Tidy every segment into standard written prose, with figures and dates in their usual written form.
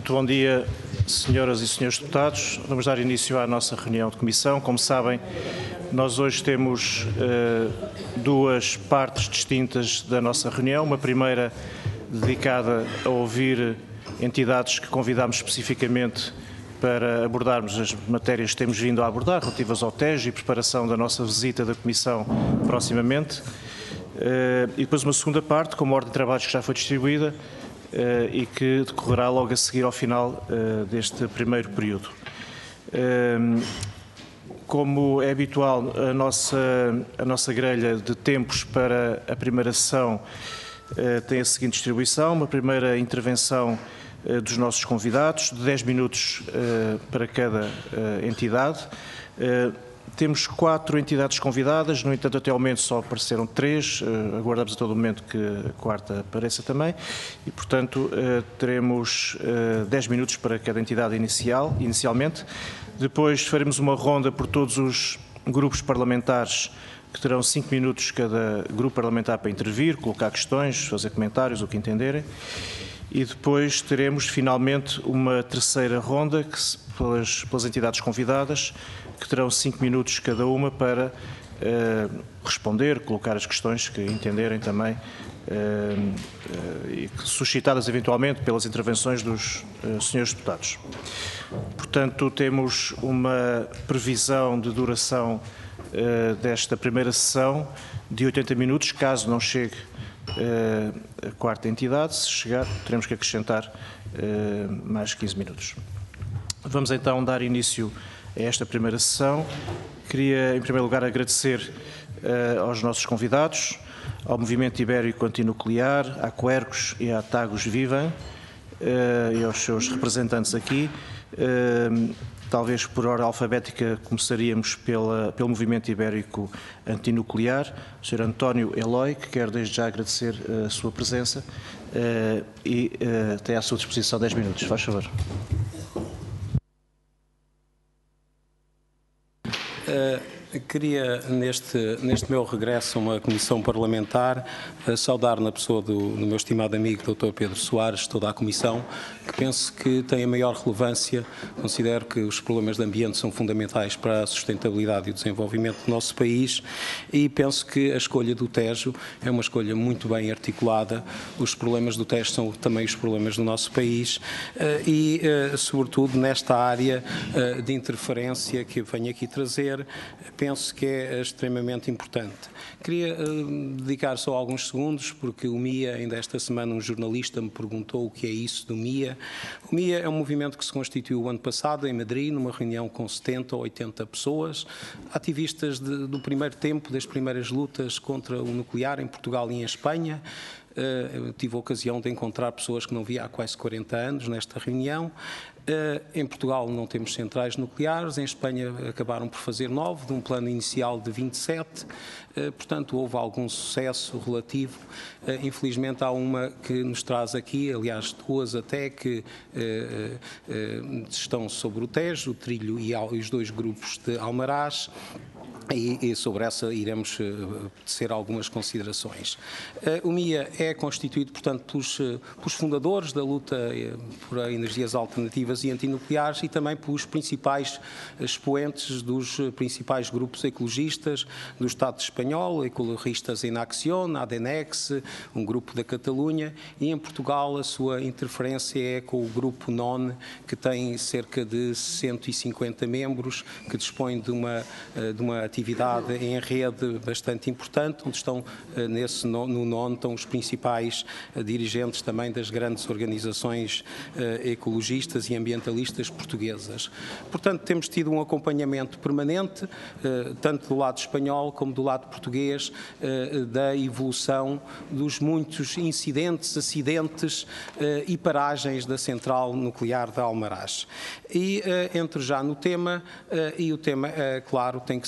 Muito bom dia, senhoras e senhores deputados. Vamos dar início à nossa reunião de comissão. Como sabem, nós hoje temos duas partes distintas da nossa reunião. Uma primeira dedicada a ouvir entidades que convidámos especificamente para abordarmos as matérias que temos vindo a abordar, relativas ao Tejo e preparação da nossa visita da Comissão proximamente. E depois uma segunda parte, com uma ordem de trabalhos que já foi distribuída e que decorrerá logo a seguir ao final deste primeiro período. Como é habitual, a nossa grelha de tempos para a primeira sessão tem a seguinte distribuição: uma primeira intervenção dos nossos convidados, de 10 minutos para cada entidade. Temos 4 entidades convidadas, no entanto, até ao momento só apareceram 3, aguardamos a todo momento que a quarta apareça também, e, portanto, teremos 10 minutos para cada entidade inicialmente. Depois faremos uma ronda por todos os grupos parlamentares, que terão 5 minutos cada grupo parlamentar para intervir, colocar questões, fazer comentários, o que entenderem. E depois teremos, finalmente, uma terceira ronda pelas entidades convidadas, que terão 5 minutos cada uma para responder, colocar as questões que entenderem também, e suscitadas eventualmente pelas intervenções dos senhores deputados. Portanto, temos uma previsão de duração desta primeira sessão de 80 minutos, caso não chegue a quarta entidade. Se chegar, teremos que acrescentar mais 15 minutos. Vamos então dar início a esta primeira sessão. Queria, em primeiro lugar, agradecer aos nossos convidados, ao Movimento Ibérico Antinuclear, à Quercus e à Tagus Vivam, e aos seus representantes aqui. Talvez por ordem alfabética começaríamos pelo Movimento Ibérico Antinuclear, o Sr. António Eloy, que quero desde já agradecer a sua presença e tem à sua disposição 10 minutos. Faz favor. Queria, neste meu regresso a uma comissão parlamentar, saudar na pessoa do meu estimado amigo Dr. Pedro Soares, toda a comissão, que penso que tem a maior relevância. Considero que os problemas de ambiente são fundamentais para a sustentabilidade e o desenvolvimento do nosso país, e penso que a escolha do Tejo é uma escolha muito bem articulada. Os problemas do Tejo são também os problemas do nosso país e, sobretudo, nesta área de interferência que eu venho aqui trazer, penso que é extremamente importante. Queria dedicar só alguns segundos, porque o MIA, ainda esta semana, um jornalista me perguntou o que é isso do MIA. O MIA é um movimento que se constituiu o ano passado em Madrid, numa reunião com 70 ou 80 pessoas, ativistas do primeiro tempo, das primeiras lutas contra o nuclear em Portugal e em Espanha. Eu tive a ocasião de encontrar pessoas que não via há quase 40 anos nesta reunião. Em Portugal não temos centrais nucleares, em Espanha acabaram por fazer 9, de um plano inicial de 27, portanto houve algum sucesso relativo. Infelizmente há uma que nos traz aqui, aliás 2 até, que estão sobre o Tejo, o Trilho e os 2 grupos de Almaraz. E sobre essa iremos tecer algumas considerações. O MIA é constituído, portanto, pelos fundadores da luta por energias alternativas e antinucleares e também pelos principais expoentes dos principais grupos ecologistas do Estado espanhol, ecologistas em Acción, ADENEX, um grupo da Catalunha, e em Portugal a sua interferência é com o grupo NON, que tem cerca de 150 membros, que dispõe de uma atividade em rede bastante importante, onde estão no NON estão os principais dirigentes também das grandes organizações ecologistas e ambientalistas portuguesas. Portanto, temos tido um acompanhamento permanente, tanto do lado espanhol como do lado português, da evolução dos muitos incidentes, acidentes e paragens da central nuclear de Almaraz. E entro já no tema, e o tema, claro, tem que ser a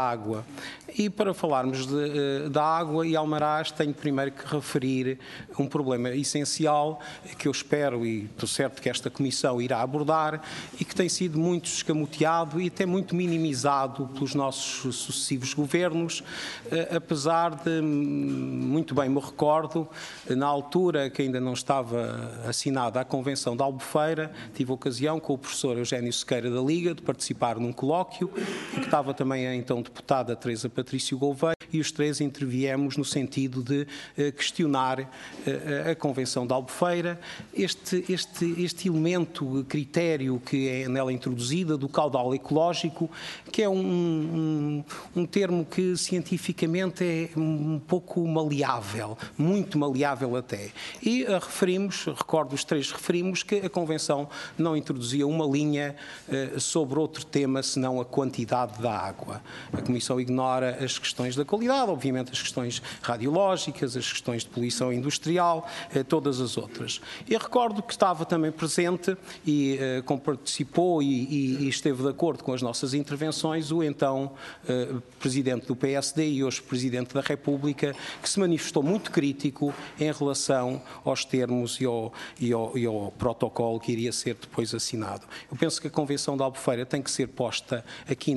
água. E para falarmos da água e Almaraz, tenho primeiro que referir um problema essencial que eu espero e estou certo que esta Comissão irá abordar e que tem sido muito escamoteado e até muito minimizado pelos nossos sucessivos governos, apesar de, muito bem me recordo, na altura que ainda não estava assinada a Convenção de Albufeira, tive a ocasião com o professor Eugénio Sequeira da Liga de participar num colóquio, em que estava também a então deputada Teresa Patrício Gouveia, e os três interviemos no sentido de questionar a Convenção de Albufeira, este elemento, critério que é nela introduzida do caudal ecológico, que é um termo que cientificamente é um pouco maleável, muito maleável até. E recordo os três referimos que a Convenção não introduzia uma linha sobre outro tema senão a quantidade da água. A Comissão ignora as questões da qualidade, obviamente as questões radiológicas, as questões de poluição industrial, todas as outras. E recordo que estava também presente e participou e esteve de acordo com as nossas intervenções o então Presidente do PSD e hoje Presidente da República, que se manifestou muito crítico em relação aos termos e ao protocolo que iria ser depois assinado. Eu penso que a Convenção de Albufeira tem que ser posta aqui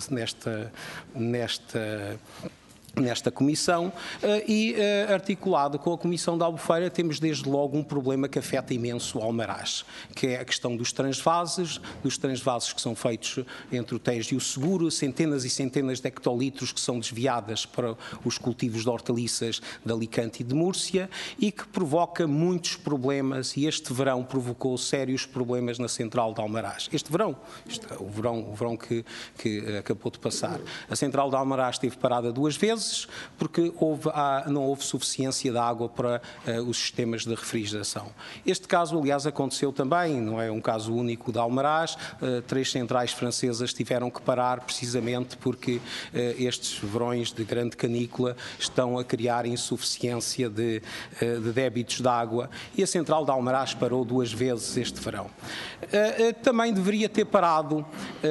nesta Comissão e articulado com a Comissão de Albufeira temos desde logo um problema que afeta imenso o Almaraz, que é a questão dos transvases que são feitos entre o Tejo e o Seguro, centenas e centenas de hectolitros que são desviadas para os cultivos de hortaliças de Alicante e de Múrcia e que provoca muitos problemas e este verão provocou sérios problemas na central de Almaraz. O verão que acabou de passar. A central de Almaraz esteve parada 2 vezes, porque não houve suficiência de água para os sistemas de refrigeração. Este caso, aliás, aconteceu também, não é um caso único de Almaraz, 3 centrais francesas tiveram que parar precisamente porque estes verões de grande canícula estão a criar insuficiência de débitos de água e a central de Almaraz parou 2 vezes este verão. Também deveria ter parado,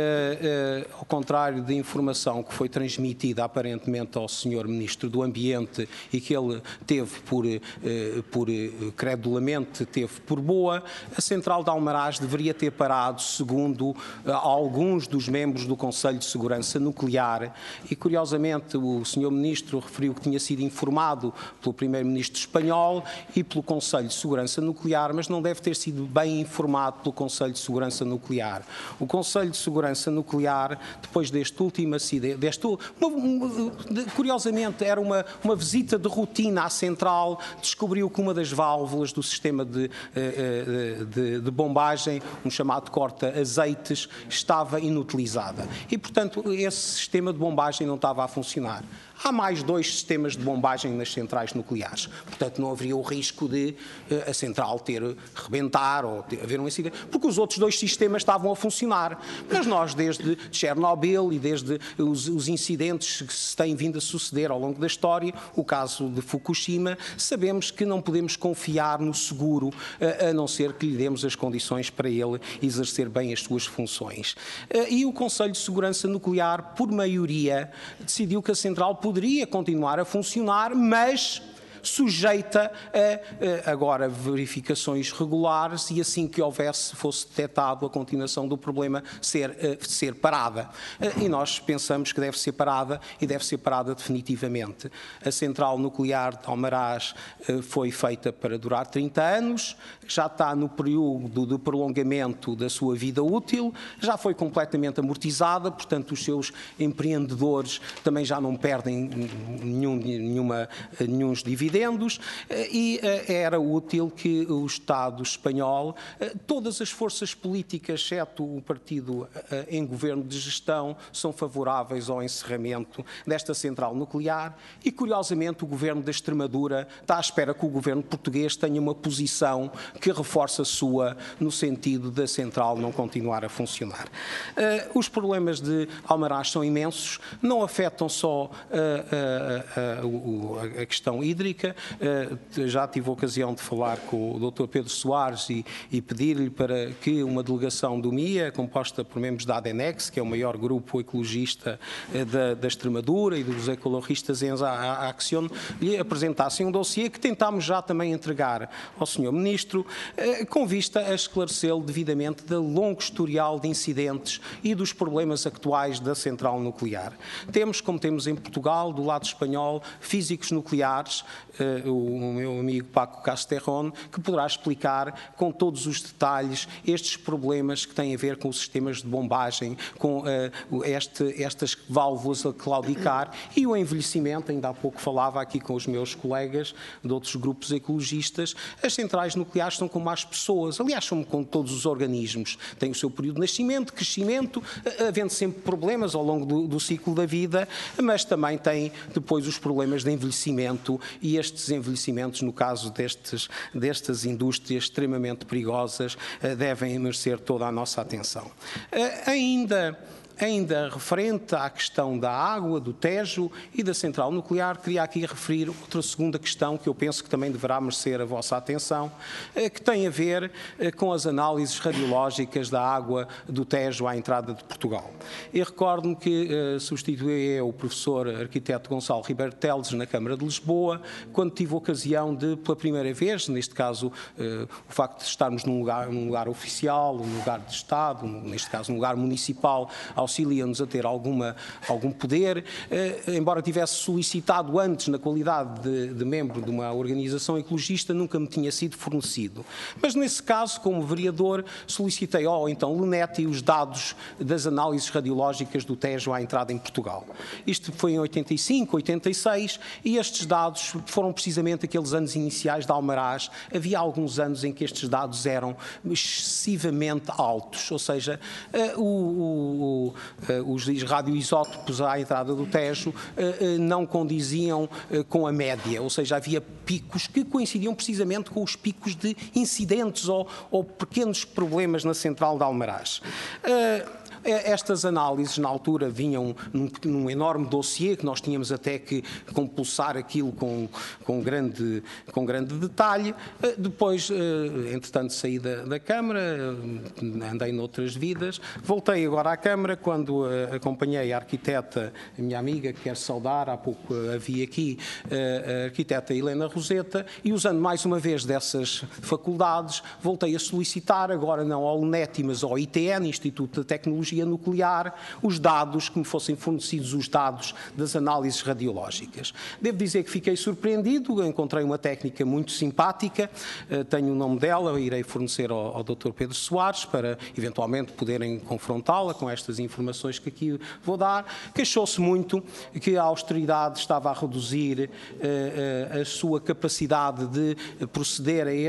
ao contrário da informação que foi transmitida aparentemente ao Sr. Ministro do Ambiente e que ele teve credulamente teve por boa, a central de Almaraz deveria ter parado, segundo alguns dos membros do Conselho de Segurança Nuclear e, curiosamente, o Sr. Ministro referiu que tinha sido informado pelo Primeiro-Ministro espanhol e pelo Conselho de Segurança Nuclear, mas não deve ter sido bem informado pelo Conselho de Segurança Nuclear. O Conselho de Segurança Nuclear, depois deste último acidente, curiosamente, era uma visita de rotina à central, descobriu que uma das válvulas do sistema de bombagem, um chamado corta-azeites, estava inutilizada. E, portanto, esse sistema de bombagem não estava a funcionar. Há mais 2 sistemas de bombagem nas centrais nucleares. Portanto, não haveria o risco de a central rebentar ou haver um incidente, porque os outros 2 sistemas estavam a funcionar. Mas nós, desde Chernobyl e desde os incidentes que se têm vindo a suceder ao longo da história, o caso de Fukushima, sabemos que não podemos confiar no seguro, a não ser que lhe demos as condições para ele exercer bem as suas funções. E o Conselho de Segurança Nuclear, por maioria, decidiu que a central poderia continuar a funcionar, mas sujeita a agora verificações regulares e assim que fosse detectado a continuação do problema ser parada. E nós pensamos que deve ser parada e deve ser parada definitivamente. A central nuclear de Almaraz foi feita para durar 30 anos, já está no período de prolongamento da sua vida útil, já foi completamente amortizada, portanto os seus empreendedores também já não perdem nenhum dividendos e era útil que o Estado espanhol, todas as forças políticas, exceto o partido em governo de gestão, são favoráveis ao encerramento desta central nuclear e, curiosamente, o governo da Extremadura está à espera que o governo português tenha uma posição que reforce a sua no sentido da central não continuar a funcionar. Os problemas de Almaraz são imensos, não afetam só a questão hídrica, Pública. Já tive a ocasião de falar com o Dr. Pedro Soares e pedir-lhe para que uma delegação do MIA, composta por membros da ADENEX, que é o maior grupo ecologista da Extremadura, e dos ecologistas em Acción, lhe apresentassem um dossiê que tentámos já também entregar ao Sr. Ministro, com vista a esclarecê-lo devidamente do longo historial de incidentes e dos problemas atuais da central nuclear. Temos, como temos em Portugal, do lado espanhol, físicos nucleares, o meu amigo Paco Casterron, que poderá explicar com todos os detalhes estes problemas que têm a ver com os sistemas de bombagem, com estas válvulas a claudicar e o envelhecimento. Ainda há pouco falava aqui com os meus colegas de outros grupos ecologistas, as centrais nucleares são como as pessoas, aliás, são como todos os organismos, têm o seu período de nascimento, crescimento, havendo sempre problemas ao longo do ciclo da vida, mas também tem depois os problemas de envelhecimento, e estes envelhecimentos, no caso destas indústrias extremamente perigosas, devem merecer toda a nossa atenção. Ainda referente à questão da água, do Tejo e da central nuclear, queria aqui referir outra segunda questão que eu penso que também deverá merecer a vossa atenção, que tem a ver com as análises radiológicas da água do Tejo à entrada de Portugal. Eu recordo-me que substituí o professor arquiteto Gonçalo Ribeiro Teles na Câmara de Lisboa, quando tive a ocasião de, pela primeira vez, neste caso o facto de estarmos num lugar oficial, num lugar de Estado, neste caso num lugar municipal, auxilia-nos a ter algum poder, embora tivesse solicitado antes, na qualidade de membro de uma organização ecologista, nunca me tinha sido fornecido. Mas nesse caso, como vereador, solicitei então LENET e os dados das análises radiológicas do Tejo à entrada em Portugal. Isto foi em 85, 86, e estes dados foram precisamente aqueles anos iniciais de Almaraz. Havia alguns anos em que estes dados eram excessivamente altos, ou seja, os radioisótopos à entrada do Tejo não condiziam com a média, ou seja, havia picos que coincidiam precisamente com os picos de incidentes ou pequenos problemas na central de Almaraz. Estas análises, na altura, vinham num enorme dossiê que nós tínhamos até que compulsar aquilo com grande detalhe. Depois, entretanto, saí da Câmara, andei noutras vidas, voltei agora à Câmara quando acompanhei a arquiteta, a minha amiga, que quero saudar, há pouco havia aqui, a arquiteta Helena Roseta, e usando mais uma vez dessas faculdades, voltei a solicitar, agora não ao LENET, mas ao ITN, Instituto de Tecnologia Nuclear, os dados, que me fossem fornecidos os dados das análises radiológicas. Devo dizer que fiquei surpreendido, encontrei uma técnica muito simpática, tenho o nome dela, irei fornecer ao Dr. Pedro Soares para eventualmente poderem confrontá-la com estas informações que aqui vou dar. Queixou-se muito que a austeridade estava a reduzir a sua capacidade de proceder a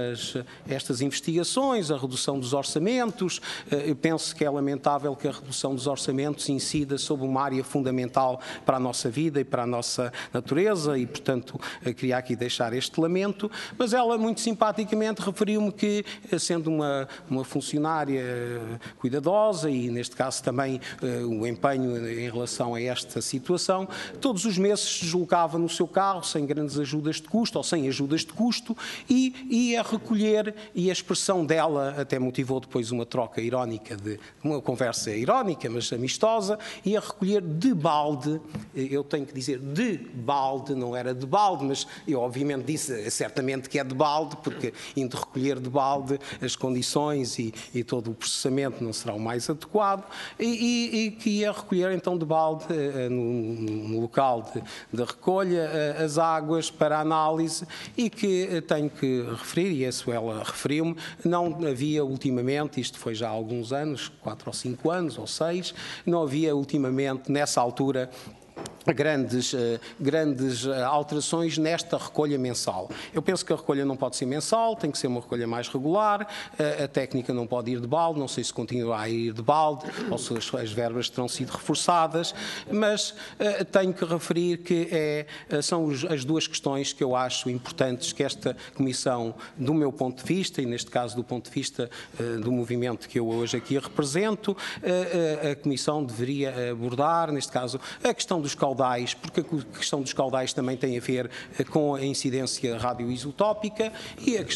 estas investigações, a redução dos orçamentos. Eu penso que é lamentável que a redução dos orçamentos incida sobre uma área fundamental para a nossa vida e para a nossa natureza e, portanto, queria aqui deixar este lamento, mas ela muito simpaticamente referiu-me que, sendo uma funcionária cuidadosa e, neste caso, também o empenho em relação a esta situação, todos os meses se deslocava no seu carro, sem grandes ajudas de custo ou sem ajudas de custo, e ia recolher, e a expressão dela até motivou depois uma troca irónica, uma conversa irónica, mas amistosa, ia recolher de balde, eu tenho que dizer de balde, não era de balde, mas eu obviamente disse certamente que é de balde, porque indo recolher de balde as condições e todo o processamento não será o mais adequado, e que ia recolher então de balde no local de recolha as águas para análise, e que tenho que referir, e isso ela referiu-me, não havia ultimamente, isto foi já há alguns anos, 4 ou 5 anos ou 6, não havia ultimamente, nessa altura, grandes alterações nesta recolha mensal. Eu penso que a recolha não pode ser mensal, tem que ser uma recolha mais regular, a técnica não pode ir de balde, não sei se continuará a ir de balde ou se as verbas terão sido reforçadas, mas tenho que referir que são as duas questões que eu acho importantes que esta Comissão, do meu ponto de vista, e neste caso do ponto de vista do movimento que eu hoje aqui represento, a Comissão deveria abordar, neste caso, a questão dos causos caudais, porque a questão dos caudais também tem a ver com a incidência radioisotópica e a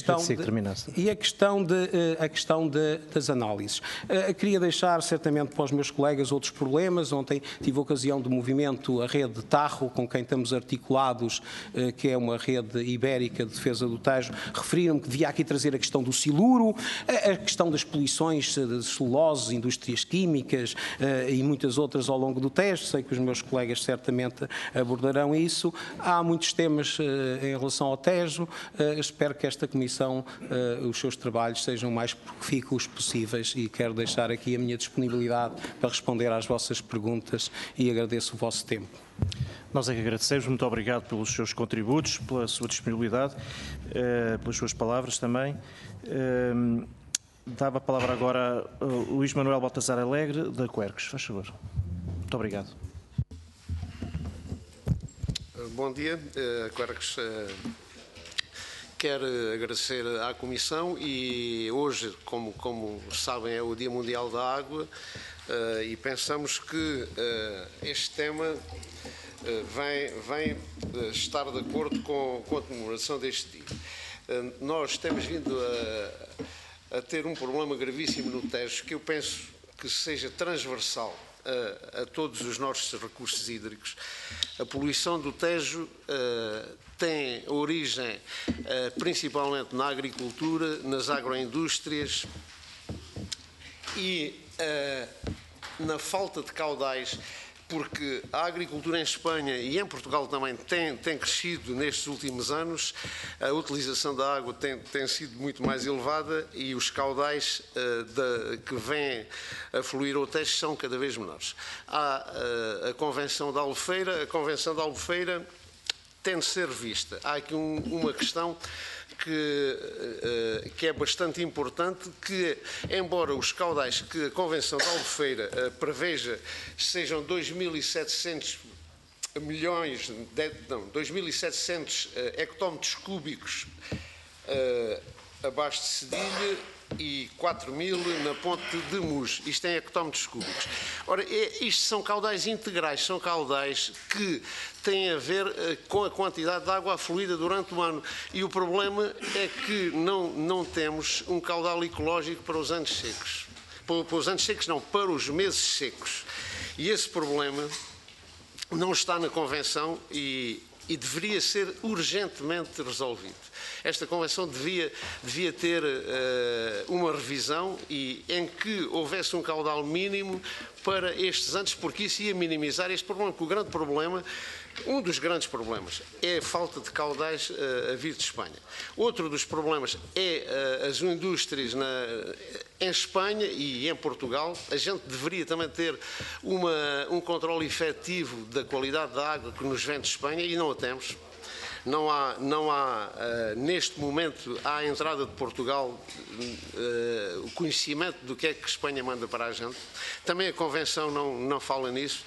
questão das análises. Queria deixar certamente para os meus colegas outros problemas. Ontem tive a ocasião do movimento A Rede de Tajo, com quem estamos articulados, que é uma rede ibérica de defesa do Tejo, referiram-me que devia aqui trazer a questão do siluro, a questão das poluições de celulose, indústrias químicas e muitas outras ao longo do Tejo. Sei que os meus colegas certamente abordarão isso. Há muitos temas em relação ao Tejo. Espero que esta Comissão, os seus trabalhos sejam o mais profícuos possíveis e quero deixar aqui a minha disponibilidade para responder às vossas perguntas e agradeço o vosso tempo. Nós é que agradecemos, muito obrigado pelos seus contributos, pela sua disponibilidade, pelas suas palavras também. Dava a palavra agora a Luís Manuel Baltazar Alegre, da Quercus. Faz favor. Muito obrigado. Bom dia. A Quercus quer agradecer à Comissão e hoje, como sabem, é o Dia Mundial da Água e pensamos que este tema vem estar de acordo com a comemoração deste dia. Nós temos vindo a ter um problema gravíssimo no Tejo, que eu penso que seja transversal a todos os nossos recursos hídricos. A poluição do Tejo tem origem principalmente na agricultura, nas agroindústrias e na falta de caudais, porque a agricultura em Espanha e em Portugal também tem crescido nestes últimos anos, a utilização da água tem sido muito mais elevada e os caudais que vêm a fluir ao Tejo são cada vez menores. Há a Convenção de Albufeira. A Convenção de Albufeira tem de ser revista. Há aqui uma questão que é bastante importante, que embora os caudais que a Convenção de Albufeira preveja sejam 2.700 milhões, 2.700 hectómetros cúbicos abaixo de Cedilha e 4.000 na ponte de Muz. Isto em hectómetros cúbicos. Ora, isto são caudais integrais, são caudais que têm a ver com a quantidade de água afluída durante o ano. E o problema é que não temos um caudal ecológico para os anos secos. Para os anos secos não, para os meses secos. E esse problema não está na Convenção e deveria ser urgentemente resolvido. Esta Convenção devia ter uma revisão em que houvesse um caudal mínimo para estes anos, porque isso ia minimizar este problema, porque o grande problema, um dos grandes problemas, é a falta de caudais a vir de Espanha. Outro dos problemas é as indústrias em Espanha e em Portugal. A gente deveria também ter um controle efetivo da qualidade da água que nos vem de Espanha e não a temos. Não há neste momento, à entrada de Portugal, o conhecimento do que é que Espanha manda para a gente. Também a Convenção não fala nisso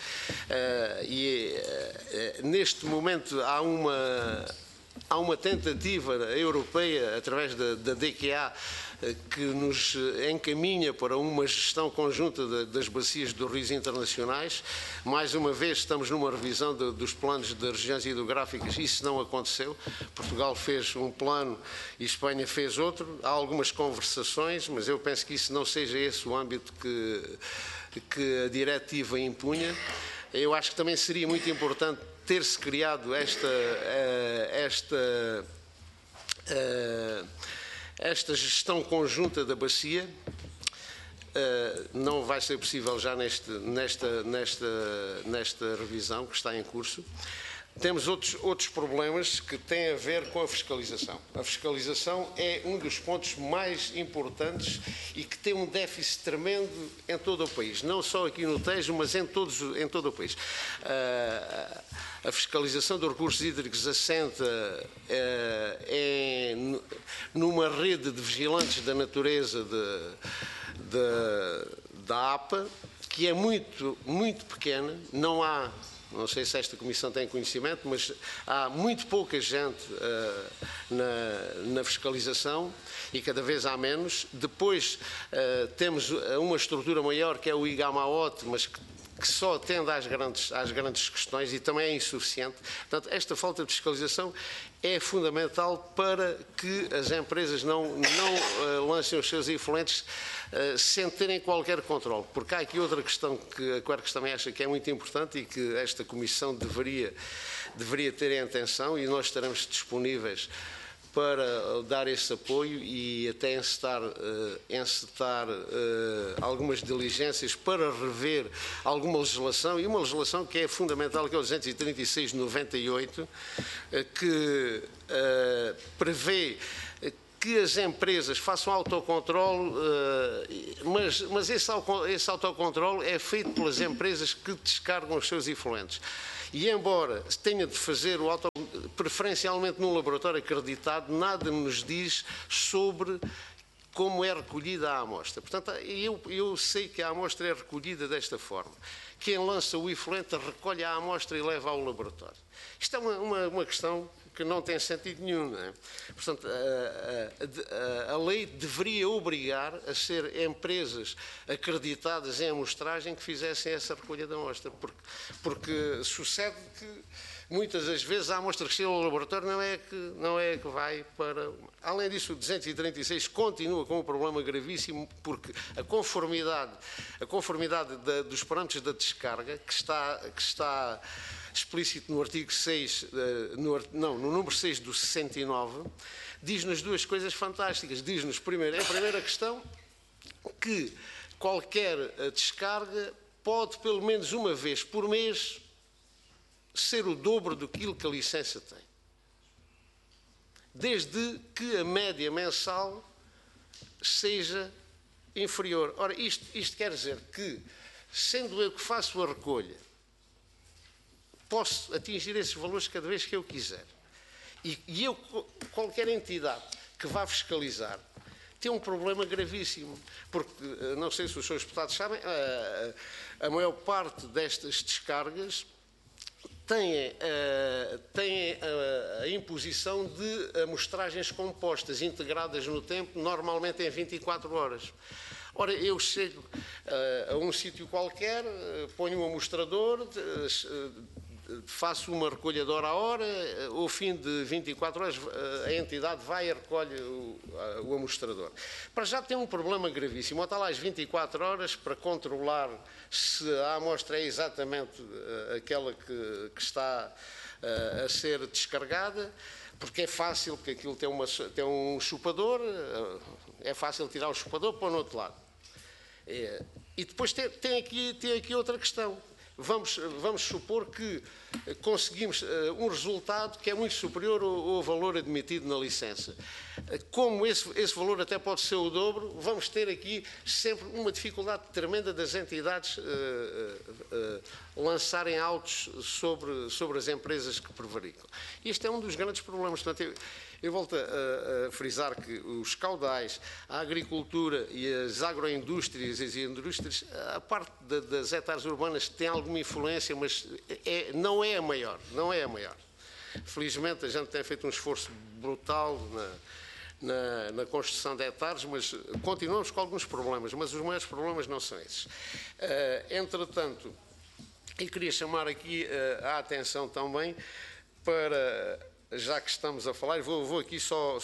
neste momento há uma tentativa europeia, através da DQA, que nos encaminha para uma gestão conjunta das bacias dos rios internacionais. Mais uma vez estamos numa revisão dos planos das regiões hidrográficas. Isso não aconteceu. Portugal fez um plano e Espanha fez outro. Há algumas conversações, mas eu penso que isso não seja esse o âmbito que a diretiva impunha. Eu acho que também seria muito importante ter-se criado esta gestão conjunta da bacia. Não vai ser possível já nesta revisão que está em curso. Temos outros problemas que têm a ver com a fiscalização. A fiscalização é um dos pontos mais importantes e que tem um déficit tremendo em todo o país. Não só aqui no Tejo, mas em todo o país. A fiscalização dos recursos hídricos assenta numa rede de vigilantes da natureza da APA, que é muito, muito pequena. Não sei se esta Comissão tem conhecimento, mas há muito pouca gente na fiscalização e cada vez há menos. Depois temos uma estrutura maior, que é o IGAMAOT, mas que que só atende às grandes questões e também é insuficiente. Portanto, esta falta de fiscalização é fundamental para que as empresas não lancem os seus efluentes sem terem qualquer controle. Porque há aqui outra questão que a Quercus também acha que é muito importante e que esta Comissão deveria ter em atenção, e nós estaremos disponíveis para dar esse apoio e até encetar algumas diligências para rever alguma legislação, e uma legislação que é fundamental, que é o 236/98, que prevê que as empresas façam autocontrole, mas esse autocontrole é feito pelas empresas que descarregam os seus efluentes. E embora tenha de fazer o preferencialmente num laboratório acreditado, nada nos diz sobre como é recolhida a amostra. Portanto, eu sei que a amostra é recolhida desta forma. Quem lança o efluente recolhe a amostra e leva ao laboratório. Isto é uma questão que não tem sentido nenhum, não é? Portanto, a lei deveria obrigar a ser empresas acreditadas em amostragem que fizessem essa recolha da amostra, porque sucede que muitas das vezes a amostra que chega ao laboratório não é que vai para... Além disso, o 236 continua com um problema gravíssimo, porque a conformidade dos parâmetros da descarga, que está explícito no artigo 6, no número 6 do 69, diz-nos duas coisas fantásticas. Diz-nos, primeiro, a primeira questão, que qualquer descarga pode, pelo menos uma vez por mês, ser o dobro daquilo que a licença tem. Desde que a média mensal seja inferior. Ora, isto quer dizer que, sendo eu que faço a recolha, posso atingir esses valores cada vez que eu quiser. E eu, qualquer entidade que vá fiscalizar, tem um problema gravíssimo, porque, não sei se os seus deputados sabem, a maior parte destas descargas têm a imposição de amostragens compostas, integradas no tempo, normalmente em 24 horas. Ora, eu chego a um sítio qualquer, ponho um amostrador, faço uma recolha de hora a hora, ao fim de 24 horas a entidade vai e recolhe o amostrador. Para já tem um problema gravíssimo, está lá às 24 horas para controlar se a amostra é exatamente aquela que está a ser descarregada, porque é fácil, porque aquilo tem um chupador, é fácil tirar o chupador para o outro lado. E depois tem aqui outra questão. Vamos supor que conseguimos um resultado que é muito superior ao valor admitido na licença. Como esse valor até pode ser o dobro, vamos ter aqui sempre uma dificuldade tremenda das entidades lançarem autos sobre as empresas que prevaricam. Este é um dos grandes problemas. Portanto, eu volto a frisar que os caudais, a agricultura e as agroindústrias e as indústrias, a parte das hectares urbanas tem alguma influência, mas não é a maior, não é a maior. Felizmente a gente tem feito um esforço brutal na construção de hectares, mas continuamos com alguns problemas, mas os maiores problemas não são esses. Entretanto, eu queria chamar aqui a atenção também para... Já que estamos a falar, vou aqui só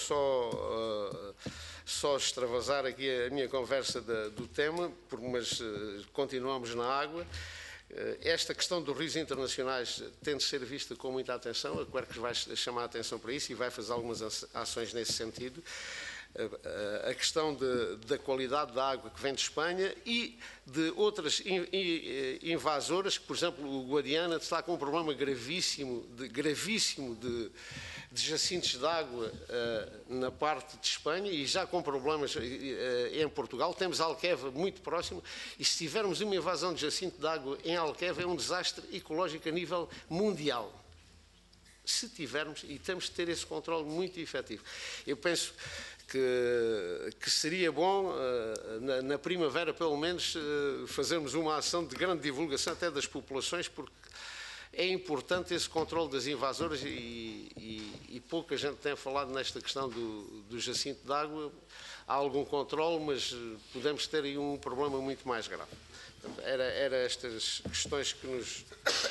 extravasar aqui a minha conversa do tema, mas continuamos na água. Esta questão dos rios internacionais tem de ser vista com muita atenção. A Quercus vai chamar a atenção para isso e vai fazer algumas ações nesse sentido. A questão da qualidade da água que vem de Espanha e de outras invasoras, que, por exemplo, o Guadiana está com um problema gravíssimo de jacintos de água na parte de Espanha e já com problemas em Portugal. Temos Alqueva muito próximo e se tivermos uma invasão de jacinto de água em Alqueva é um desastre ecológico a nível mundial. Se tivermos, e temos de ter esse controle muito efetivo. Eu penso que seria bom, na primavera pelo menos, fazermos uma ação de grande divulgação até das populações, porque é importante esse controle das invasoras e pouca gente tem falado nesta questão do jacinto de água. algum controle, mas podemos ter aí um problema muito mais grave. Portanto, era estas questões que nos...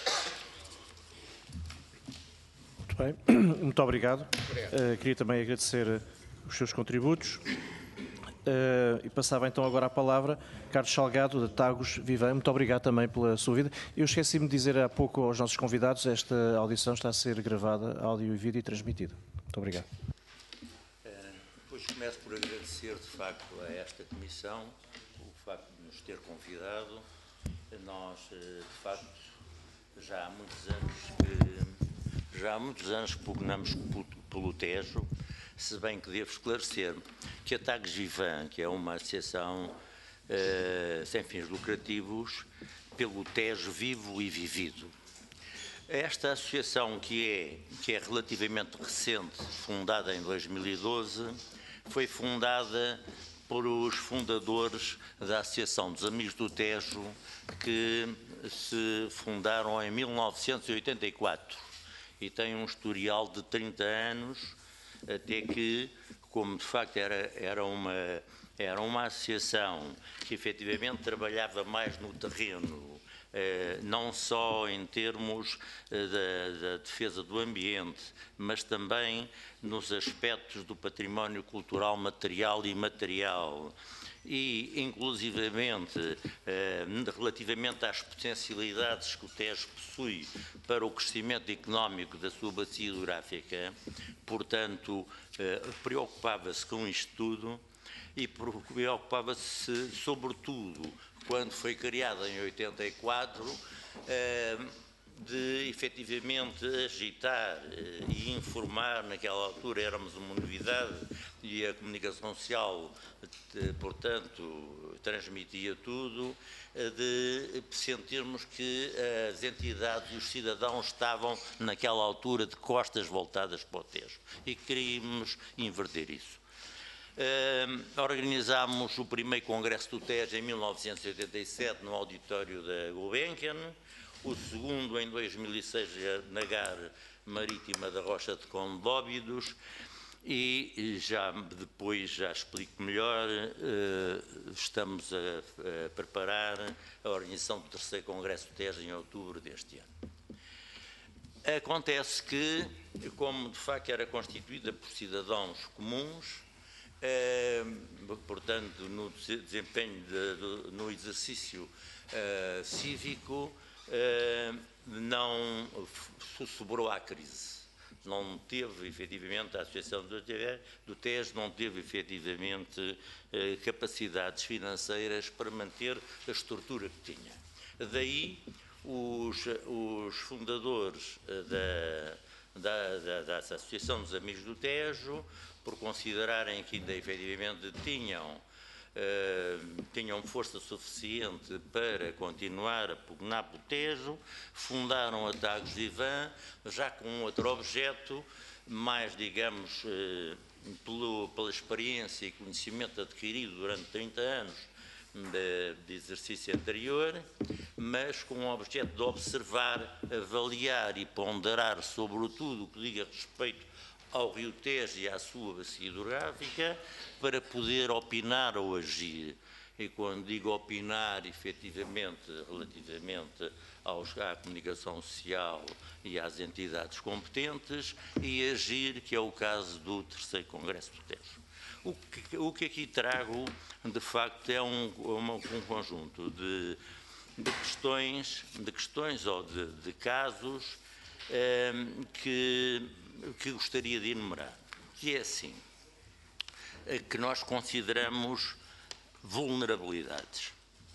Muito bem, muito obrigado. Queria também agradecer os seus contributos. E passava então agora a palavra Carlos Salgado, da Tagus Vivam. Muito obrigado também pela sua vida. Eu esqueci-me de dizer há pouco aos nossos convidados, esta audição está a ser gravada, áudio e vídeo, e transmitida. Muito obrigado. Pois começo por agradecer, de facto, a esta comissão o facto de nos ter convidado. Nós, de facto, já há muitos anos que pugnamos pelo Tejo, se bem que devo esclarecer que a Tagus Vivam, que é uma associação sem fins lucrativos, pelo Tejo vivo e vivido. Esta associação, que é relativamente recente, fundada em 2012, foi fundada por os fundadores da Associação dos Amigos do Tejo, que se fundaram em 1984 e tem um historial de 30 anos, até que, como de facto era uma associação que efetivamente trabalhava mais no terreno, não só em termos da defesa do ambiente, mas também nos aspectos do património cultural material e imaterial, e inclusivamente relativamente às potencialidades que o Tejo possui para o crescimento económico da sua bacia hidrográfica. Portanto, preocupava-se com isto tudo e preocupava-se sobretudo, quando foi criada em 84, de efetivamente agitar e informar. Naquela altura éramos uma novidade e a comunicação social, portanto, transmitia tudo, de sentirmos que as entidades e os cidadãos estavam naquela altura de costas voltadas para o Tejo e queríamos inverter isso. Organizámos o primeiro Congresso do Tejo em 1987 no auditório da Gulbenkian, o segundo em 2006 na Gar Marítima da Rocha de Condóbidos, e depois já explico melhor, estamos a preparar a organização do terceiro Congresso do Tejo em outubro deste ano. Acontece que, como de facto era constituída por cidadãos comuns, portanto, no desempenho, no exercício cívico, não sobrou à crise. Não teve, efetivamente, a Associação do Tejo não teve, efetivamente, capacidades financeiras para manter a estrutura que tinha. Daí, os fundadores da Associação dos Amigos do Tejo, por considerarem que ainda efetivamente tinham força suficiente para continuar a pugnar pelo Tejo, fundaram a Tagus Vivam, já com outro objeto, mais, digamos, pela experiência e conhecimento adquirido durante 30 anos de exercício anterior, mas com o objeto de observar, avaliar e ponderar sobre tudo o que diga respeito ao Rio Tejo e à sua bacia hidrográfica, para poder opinar ou agir. E quando digo opinar, efetivamente, relativamente à comunicação social e às entidades competentes, e agir, que é o caso do terceiro Congresso do Tejo. O que aqui trago, de facto, é um conjunto de questões ou de casos que gostaria de enumerar, que é assim, que nós consideramos vulnerabilidades.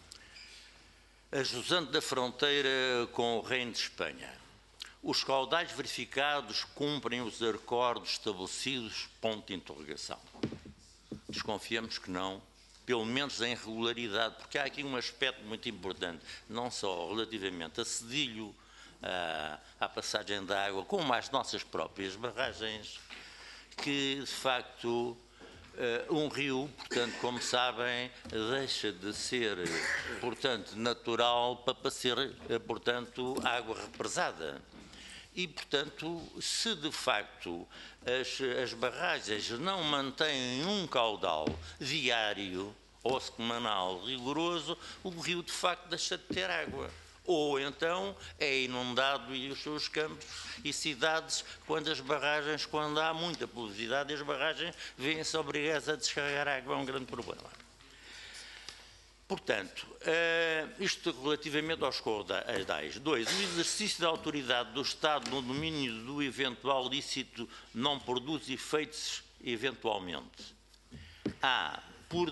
A jusante da fronteira com o Reino de Espanha. Os caudais verificados cumprem os acordos estabelecidos? Ponto de interrogação. Desconfiamos que não, pelo menos em regularidade, porque há aqui um aspecto muito importante, não só relativamente a cedilho, à passagem da água, como às nossas próprias barragens, que de facto um rio, portanto, como sabem, deixa de ser, portanto, natural para ser, portanto, água represada. E, portanto, se de facto as barragens não mantêm um caudal diário ou semanal rigoroso, o rio de facto deixa de ter água. Ou então é inundado e os seus campos e cidades quando há muita pluviosidade, as barragens vêm-se obrigadas a descarregar água, é um grande problema. Portanto, isto relativamente aos caudais. 2. O exercício da autoridade do Estado no domínio do eventual lícito não produz efeitos eventualmente. A. Por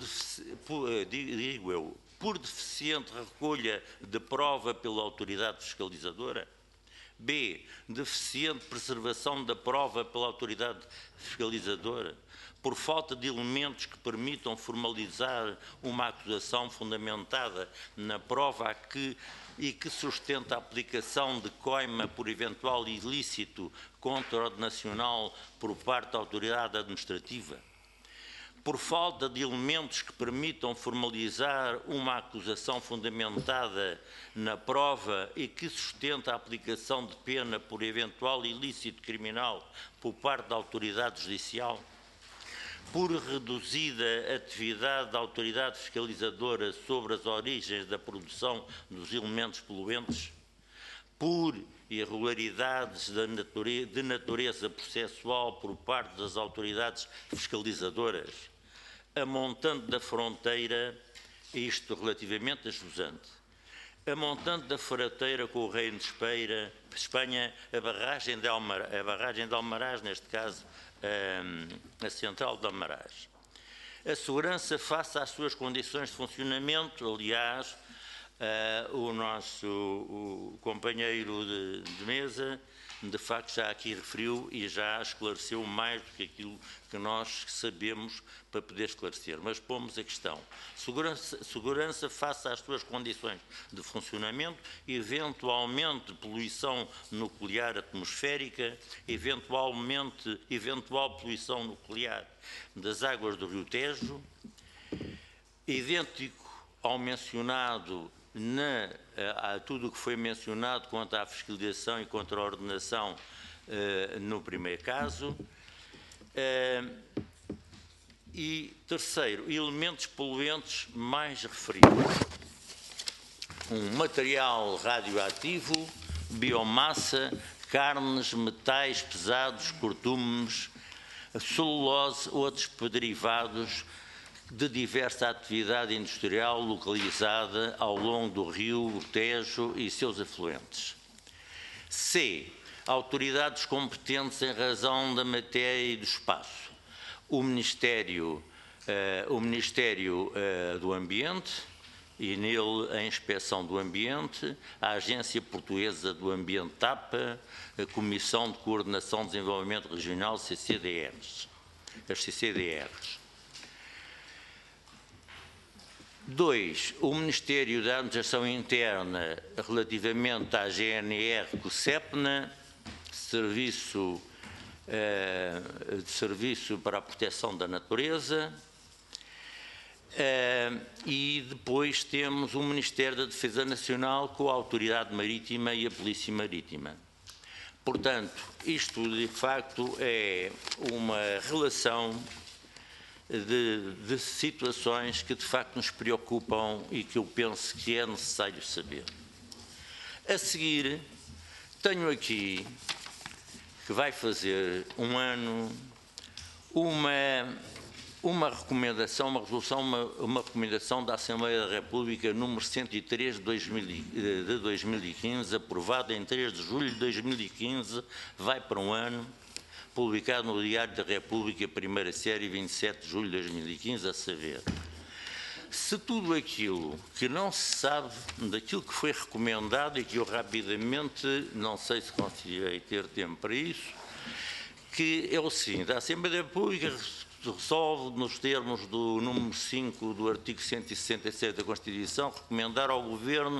deficiente recolha de prova pela autoridade fiscalizadora. B. Deficiente preservação da prova pela autoridade fiscalizadora. Por falta de elementos que permitam formalizar uma acusação fundamentada na prova e que sustenta a aplicação de coima por eventual ilícito contra o nacional por parte da autoridade administrativa. Por falta de elementos que permitam formalizar uma acusação fundamentada na prova e que sustenta a aplicação de pena por eventual ilícito criminal por parte da autoridade judicial. Por reduzida atividade da autoridade fiscalizadora sobre as origens da produção dos elementos poluentes. Por irregularidades de natureza processual por parte das autoridades fiscalizadoras. A montante da fronteira, isto relativamente a jusante, a montante da fronteira com o Reino de Espanha, a barragem de Almaraz, neste caso, a central de Almaraz. A segurança face às suas condições de funcionamento, aliás, o nosso companheiro de mesa, de facto, já aqui referiu e já esclareceu mais do que aquilo que nós sabemos para poder esclarecer. Mas pomos a questão. Segurança face às suas condições de funcionamento, eventualmente poluição nuclear atmosférica, eventual poluição nuclear das águas do Rio Tejo, idêntico ao mencionado a tudo o que foi mencionado quanto à fiscalização e contra a ordenação no primeiro caso. E terceiro, elementos poluentes mais referidos. Um material radioativo, biomassa, carnes, metais pesados, cortumes, celulose, outros derivados de diversa atividade industrial localizada ao longo do rio Tejo e seus afluentes. C. Autoridades competentes em razão da matéria e do espaço. O Ministério do Ambiente e nele a Inspeção do Ambiente, a Agência Portuguesa do Ambiente TAPA, a Comissão de Coordenação de Desenvolvimento Regional, CCDRs, as CCDRs. 2. O Ministério da Administração Interna relativamente à GNR COSEPNA, Serviço para a Proteção da Natureza, e depois temos o Ministério da Defesa Nacional com a Autoridade Marítima e a Polícia Marítima. Portanto, isto de facto é uma relação de situações que de facto nos preocupam e que eu penso que é necessário saber. A seguir, tenho aqui que vai fazer um ano uma recomendação, uma resolução, uma recomendação da Assembleia da República número 103 de 2015, aprovada em 3 de julho de 2015, vai para um ano, publicado no Diário da República, primeira série, 27 de julho de 2015, a saber, se tudo aquilo que não se sabe daquilo que foi recomendado e que eu rapidamente, não sei se conseguirei ter tempo para isso, que é o seguinte: a Assembleia da República resolve, nos termos do número 5 do artigo 167 da Constituição, recomendar ao Governo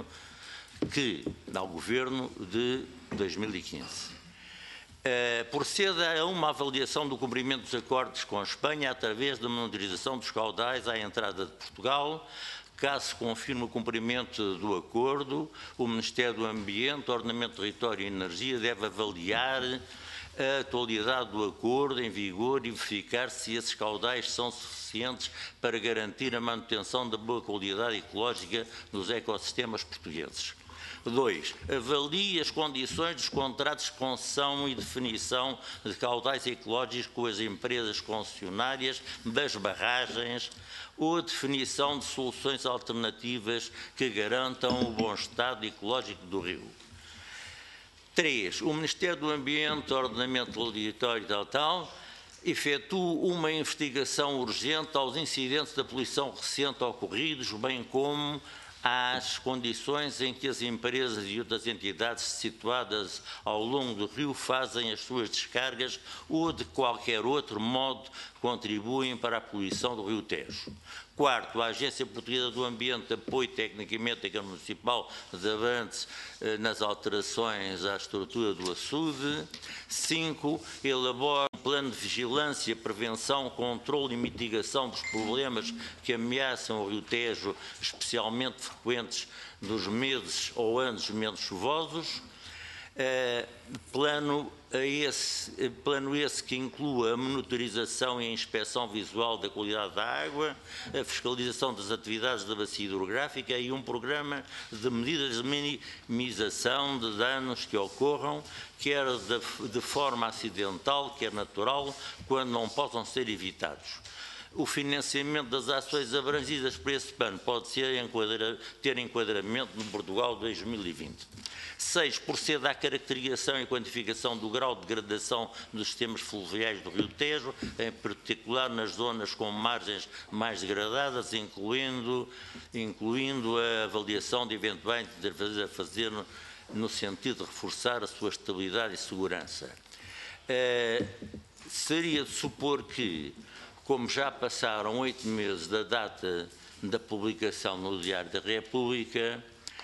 de 2015 proceda a uma avaliação do cumprimento dos acordos com a Espanha através da monitorização dos caudais à entrada de Portugal, Caso se confirme o cumprimento do acordo, o Ministério do Ambiente, Ordenamento do Território e Energia deve avaliar a atualidade do acordo em vigor e verificar se esses caudais são suficientes para garantir a manutenção da boa qualidade ecológica dos ecossistemas portugueses. 2. Avalie as condições dos contratos de concessão e definição de caudais ecológicos com as empresas concessionárias das barragens ou a definição de soluções alternativas que garantam o bom estado ecológico do rio. 3. O Ministério do Ambiente, Ordenamento do Território e tal, efetua uma investigação urgente aos incidentes da poluição recente ocorridos, bem como às condições em que as empresas e outras entidades situadas ao longo do rio fazem as suas descargas ou de qualquer outro modo contribuem para a poluição do rio Tejo. 4. A Agência Portuguesa do Ambiente apoia tecnicamente a Câmara Municipal de Abrantes nas alterações à estrutura do açude. 5. Elabora um plano de vigilância, prevenção, controle e mitigação dos problemas que ameaçam o rio Tejo, especialmente frequentes nos meses ou anos menos chuvosos. Plano esse que inclua a monitorização e a inspeção visual da qualidade da água, a fiscalização das atividades da bacia hidrográfica e um programa de medidas de minimização de danos que ocorram, quer de forma acidental, quer natural, quando não possam ser evitados. O financiamento das ações abrangidas por esse plano pode ter enquadramento no Portugal 2020. 6. Proceda à caracterização e quantificação do grau de degradação dos sistemas fluviais do rio Tejo, em particular nas zonas com margens mais degradadas, incluindo a avaliação de eventuais intervenções a fazer no sentido de reforçar a sua estabilidade e segurança. Seria de supor que, como já passaram 8 meses da data da publicação no Diário da República,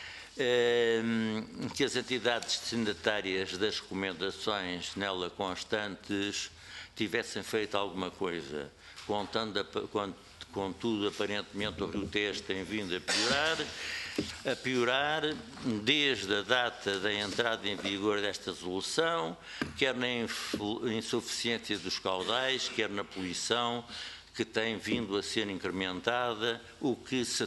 que as entidades destinatárias das recomendações nela constantes tivessem feito alguma coisa. Contudo, aparentemente o rio Tejo tem vindo a piorar desde a data da entrada em vigor desta resolução, quer na insuficiência dos caudais, quer na poluição que tem vindo a ser incrementada, o que se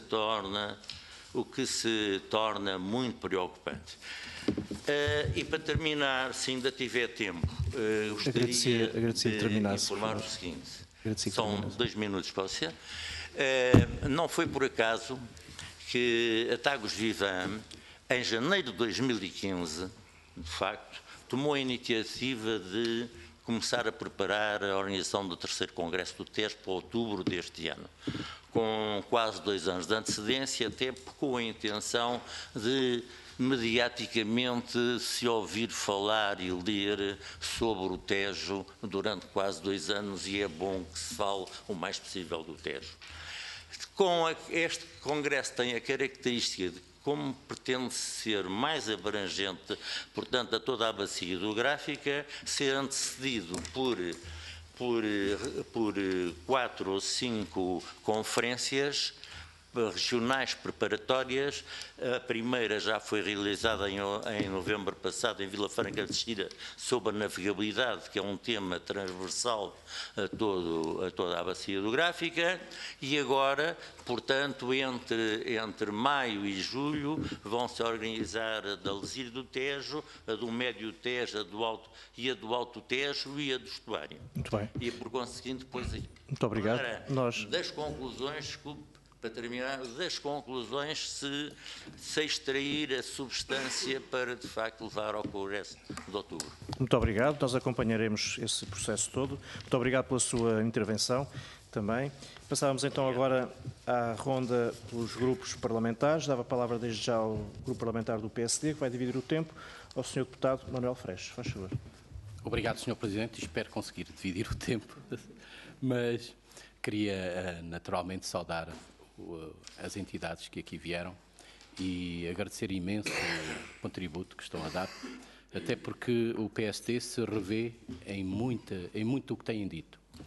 torna muito preocupante. E para terminar, se ainda tiver tempo, gostaria de informar o seguinte. São 2 minutos, pode ser? Não foi por acaso que a Tagus Vivam, em janeiro de 2015, de facto, tomou a iniciativa de começar a preparar a organização do 3º Congresso do Tejo para outubro deste ano, com quase 2 anos de antecedência, até com a intenção de mediaticamente se ouvir falar e ler sobre o Tejo durante quase 2 anos, e é bom que se fale o mais possível do Tejo. Este Congresso tem a característica de, como pretende ser mais abrangente, portanto, a toda a bacia hidrográfica, ser antecedido por 4 ou 5 conferências regionais preparatórias. A primeira já foi realizada em novembro passado em Vila Franca de Xira, sobre a navegabilidade, que é um tema transversal a toda a bacia hidrográfica, e agora, portanto, entre maio e julho, vão-se organizar a da Alzira do Tejo, a do Médio Tejo, a do Alto Tejo e a do Estuário. Muito bem. E, por conseguinte, depois... Muito obrigado. Das conclusões, desculpe, para terminar, das conclusões se extrair a substância para, de facto, levar ao Congresso de outubro. Muito obrigado. Nós acompanharemos esse processo todo. Muito obrigado pela sua intervenção também. Passávamos então agora à ronda pelos grupos parlamentares. Dava a palavra desde já ao grupo parlamentar do PSD, que vai dividir o tempo, ao Sr. Deputado Manuel Freixo. Faz favor. Obrigado, Sr. Presidente. Espero conseguir dividir o tempo, mas queria naturalmente saudar as entidades que aqui vieram e agradecer imenso o contributo que estão a dar, até porque o PSD se revê em muito o que têm dito.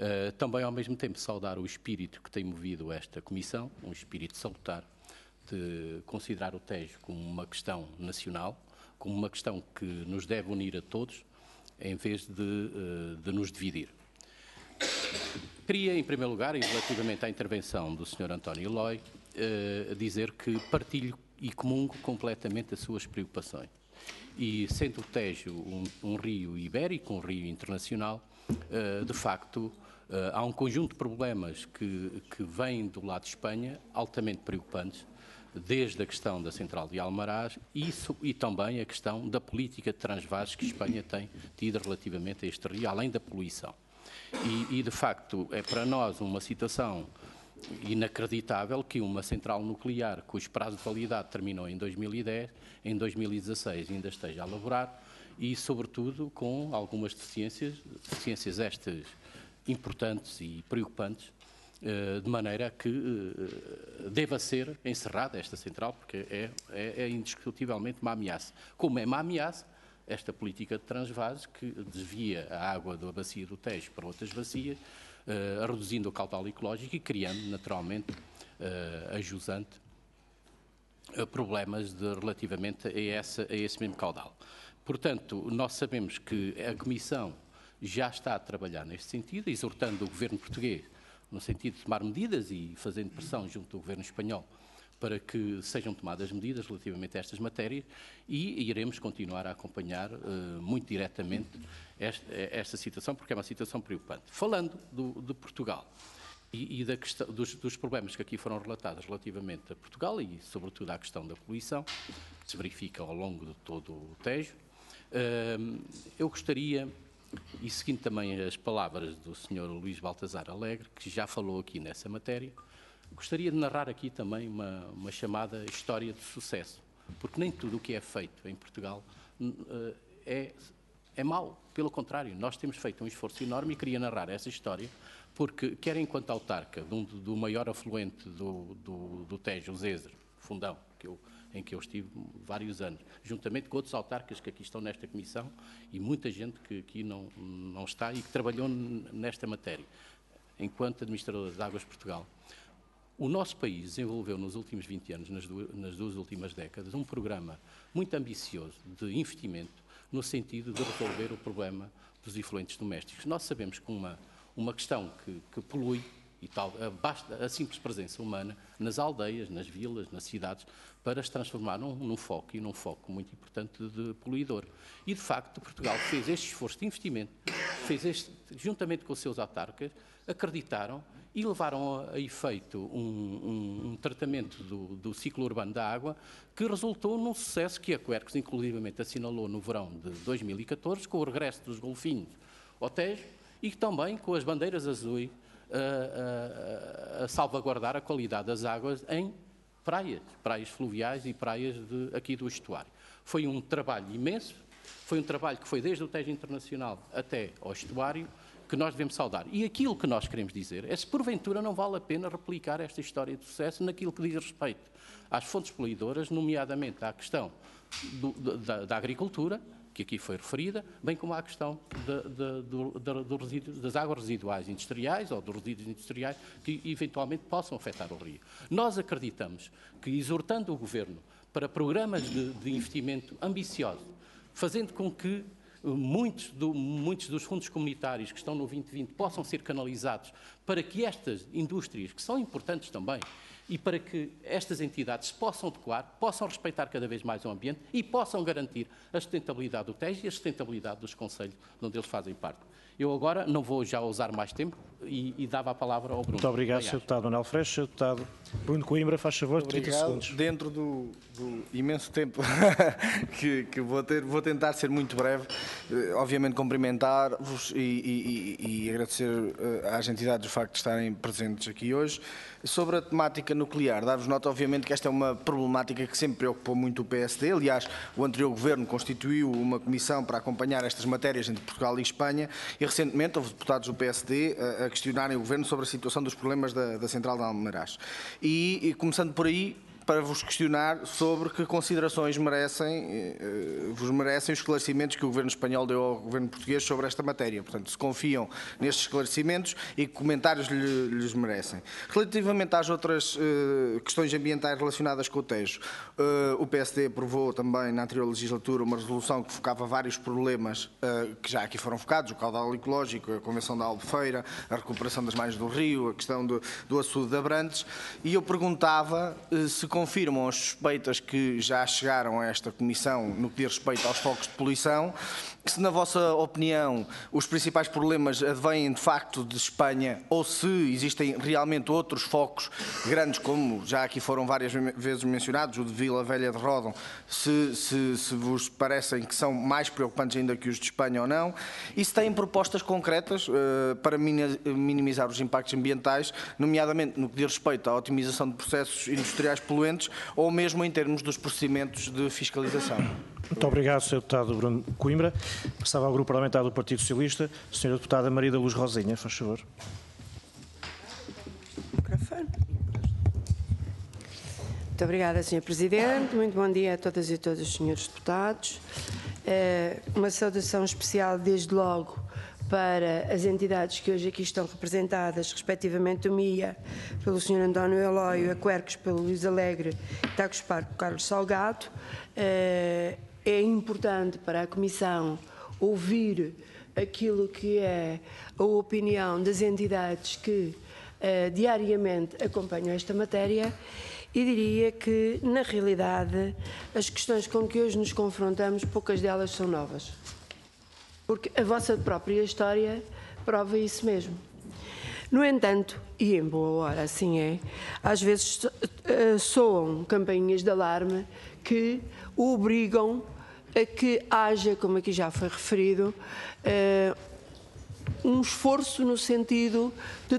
Também, ao mesmo tempo, saudar o espírito que tem movido esta Comissão, um espírito salutar, de considerar o Tejo como uma questão nacional, como uma questão que nos deve unir a todos, em vez de nos dividir. Queria, em primeiro lugar, e relativamente à intervenção do Sr. António Eloy, dizer que partilho e comungo completamente as suas preocupações. E, sendo o Tejo um rio ibérico, um rio internacional, de facto, há um conjunto de problemas que vêm do lado de Espanha, altamente preocupantes, desde a questão da Central de Almaraz e também a questão da política de transvases que Espanha tem tido relativamente a este rio, além da poluição. E, de facto, é para nós uma situação inacreditável que uma central nuclear, cujo prazo de validade terminou em 2010, em 2016 ainda esteja a laborar e, sobretudo, com algumas deficiências estas importantes e preocupantes, de maneira que deva ser encerrada esta central, porque é indiscutivelmente uma ameaça. Como é uma ameaça esta política de transvases que desvia a água da bacia do Tejo para outras bacias, reduzindo o caudal ecológico e criando, naturalmente, a jusante, problemas relativamente a esse mesmo caudal. Portanto, nós sabemos que a Comissão já está a trabalhar neste sentido, exortando o Governo português no sentido de tomar medidas e fazendo pressão junto do Governo espanhol para que sejam tomadas medidas relativamente a estas matérias e iremos continuar a acompanhar muito diretamente esta situação, porque é uma situação preocupante. Falando de Portugal e da questão, dos problemas que aqui foram relatados relativamente a Portugal e, sobretudo, à questão da poluição, que se verifica ao longo de todo o Tejo, eu gostaria, e seguindo também as palavras do Sr. Luís Baltazar Alegre, que já falou aqui nessa matéria, gostaria de narrar aqui também uma chamada história de sucesso, porque nem tudo o que é feito em Portugal é mau, pelo contrário, nós temos feito um esforço enorme e queria narrar essa história, porque quer enquanto autarca do maior afluente do Tejo, o Zezer, Fundão, em que eu estive vários anos, juntamente com outros autarcas que aqui estão nesta comissão e muita gente que aqui não está e que trabalhou nesta matéria, enquanto administrador das Águas de Portugal. O nosso país desenvolveu nos últimos 20 anos, nas duas últimas décadas, um programa muito ambicioso de investimento no sentido de resolver o problema dos efluentes domésticos. Nós sabemos que uma questão que polui, e tal, basta a simples presença humana nas aldeias, nas vilas, nas cidades, para se transformar num foco muito importante de poluidor. E, de facto, Portugal fez este esforço de investimento, juntamente com os seus autarcas, acreditaram e levaram a efeito um tratamento do ciclo urbano da água que resultou num sucesso que a Quercus, inclusivamente, assinalou no verão de 2014, com o regresso dos golfinhos ao Tejo e também com as bandeiras azuis a salvaguardar a qualidade das águas em praias fluviais e praias aqui do estuário. Foi um trabalho imenso, foi um trabalho que foi desde o Tejo Internacional até ao estuário, que nós devemos saudar. E aquilo que nós queremos dizer é se porventura não vale a pena replicar esta história de sucesso naquilo que diz respeito às fontes poluidoras, nomeadamente à questão da agricultura, que aqui foi referida, bem como à questão das águas residuais industriais ou dos resíduos industriais que eventualmente possam afetar o rio. Nós acreditamos que, exortando o Governo para programas de investimento ambiciosos, fazendo com que muitos dos fundos comunitários que estão no 2020 possam ser canalizados para que estas indústrias, que são importantes também, e para que estas entidades se possam adequar, possam respeitar cada vez mais o ambiente e possam garantir a sustentabilidade do Tejo e a sustentabilidade dos concelhos de onde eles fazem parte. Eu agora não vou já usar mais tempo e dava a palavra ao Bruno. Muito obrigado, Sr. Deputado Manuel Freixo. Sr. Deputado Bruno Coimbra, faz favor, 30 segundos. Dentro do imenso tempo que vou tentar ser muito breve, obviamente cumprimentar-vos e agradecer às entidades o facto de estarem presentes aqui hoje. Sobre a temática nuclear, dar-vos nota, obviamente, que esta é uma problemática que sempre preocupou muito o PSD. Aliás, o anterior Governo constituiu uma comissão para acompanhar estas matérias entre Portugal e Espanha e, recentemente, houve deputados do PSD a questionarem o Governo sobre a situação dos problemas da Central de Almaraz. E começando por aí, para vos questionar sobre que considerações vos merecem os esclarecimentos que o Governo espanhol deu ao Governo português sobre esta matéria. Portanto, se confiam nestes esclarecimentos e que comentários lhes merecem. Relativamente às outras questões ambientais relacionadas com o Tejo, o PSD aprovou também na anterior legislatura uma resolução que focava vários problemas que já aqui foram focados, o caudal ecológico, a Convenção da Albufeira, a recuperação das margens do rio, a questão do açude de Abrantes, e eu perguntava se confirmam as suspeitas que já chegaram a esta Comissão no que diz respeito aos focos de poluição, se na vossa opinião os principais problemas advêm de facto de Espanha ou se existem realmente outros focos grandes, como já aqui foram várias vezes mencionados, o de Vila Velha de Ródão, se vos parecem que são mais preocupantes ainda que os de Espanha ou não, e se têm propostas concretas para minimizar os impactos ambientais, nomeadamente no que diz respeito à otimização de processos industriais poluentes ou mesmo em termos dos procedimentos de fiscalização. Muito obrigado, Sr. Deputado Bruno Coimbra. Passava ao Grupo Parlamentar do Partido Socialista, Sra. Deputada Maria da Luz Rosinha, faz favor. Muito obrigada, Sr. Presidente. Muito bom dia a todas e a todos os senhores deputados. Uma saudação especial, desde logo, para as entidades que hoje aqui estão representadas, respectivamente o MIA, pelo Sr. António Eloio, a Quercus, pelo Luís Alegre, Tagus Parco, Carlos Salgado. É importante para a Comissão ouvir aquilo que é a opinião das entidades que diariamente acompanham esta matéria e diria que, na realidade, as questões com que hoje nos confrontamos, poucas delas são novas. Porque a vossa própria história prova isso mesmo. No entanto, e em boa hora assim é, às vezes soam campainhas de alarme que obrigam a que haja, como aqui já foi referido, um esforço no sentido de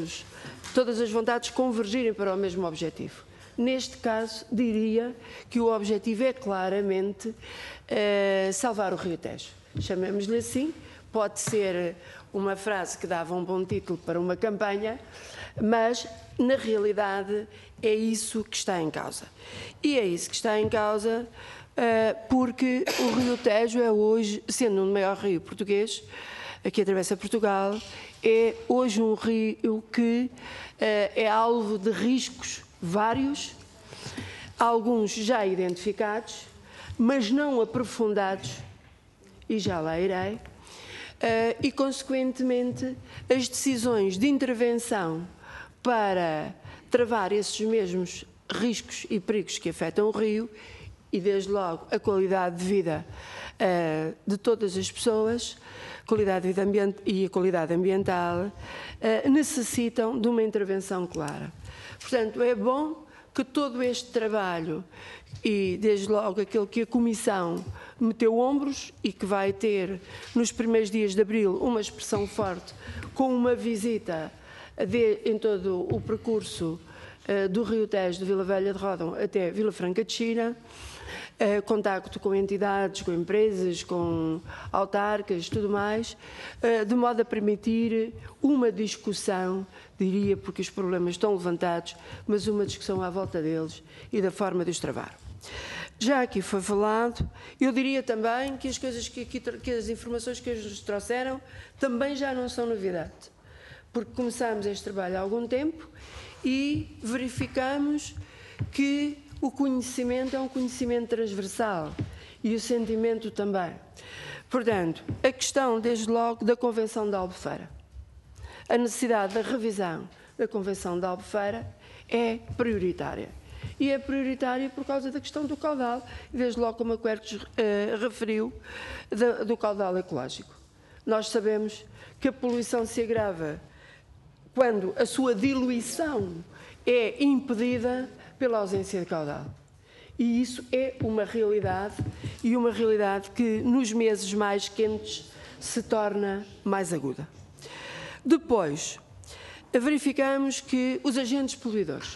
todas as vontades convergirem para o mesmo objetivo. Neste caso, diria que o objetivo é claramente salvar o Rio Tejo. Chamemos-lhe assim, pode ser uma frase que dava um bom título para uma campanha, mas, na realidade, é isso que está em causa. E é isso que está em causa porque o Rio Tejo é hoje, sendo o maior rio português, que atravessa Portugal, é hoje um rio que é alvo de riscos vários, alguns já identificados, mas não aprofundados, e já lá irei, e, consequentemente, as decisões de intervenção para travar esses mesmos riscos e perigos que afetam o rio e, desde logo, a qualidade de vida de todas as pessoas, qualidade de vida e a qualidade ambiental, necessitam de uma intervenção clara. Portanto, é bom que todo este trabalho e, desde logo, aquele que a Comissão meteu ombros e que vai ter, nos primeiros dias de abril, uma expressão forte, com uma visita em todo o percurso do Rio Tejo, de Vila Velha de Ródão até Vila Franca de Xira, contacto com entidades, com empresas, com autarcas, tudo mais, de modo a permitir uma discussão, diria, porque os problemas estão levantados, mas uma discussão à volta deles e da forma de os travar. Já aqui foi falado, eu diria também que as coisas que as informações que hoje nos trouxeram também já não são novidade, porque começámos este trabalho há algum tempo e verificamos que o conhecimento é um conhecimento transversal e o sentimento também. Portanto, a questão, desde logo, da Convenção da Albufeira. A necessidade da revisão da Convenção da Albufeira é prioritária. E é prioritária por causa da questão do caudal, e desde logo, como a Quercus referiu, do caudal ecológico. Nós sabemos que a poluição se agrava quando a sua diluição é impedida pela ausência de caudal. E isso é uma realidade, e uma realidade que nos meses mais quentes se torna mais aguda. Depois, verificamos que os agentes poluidores,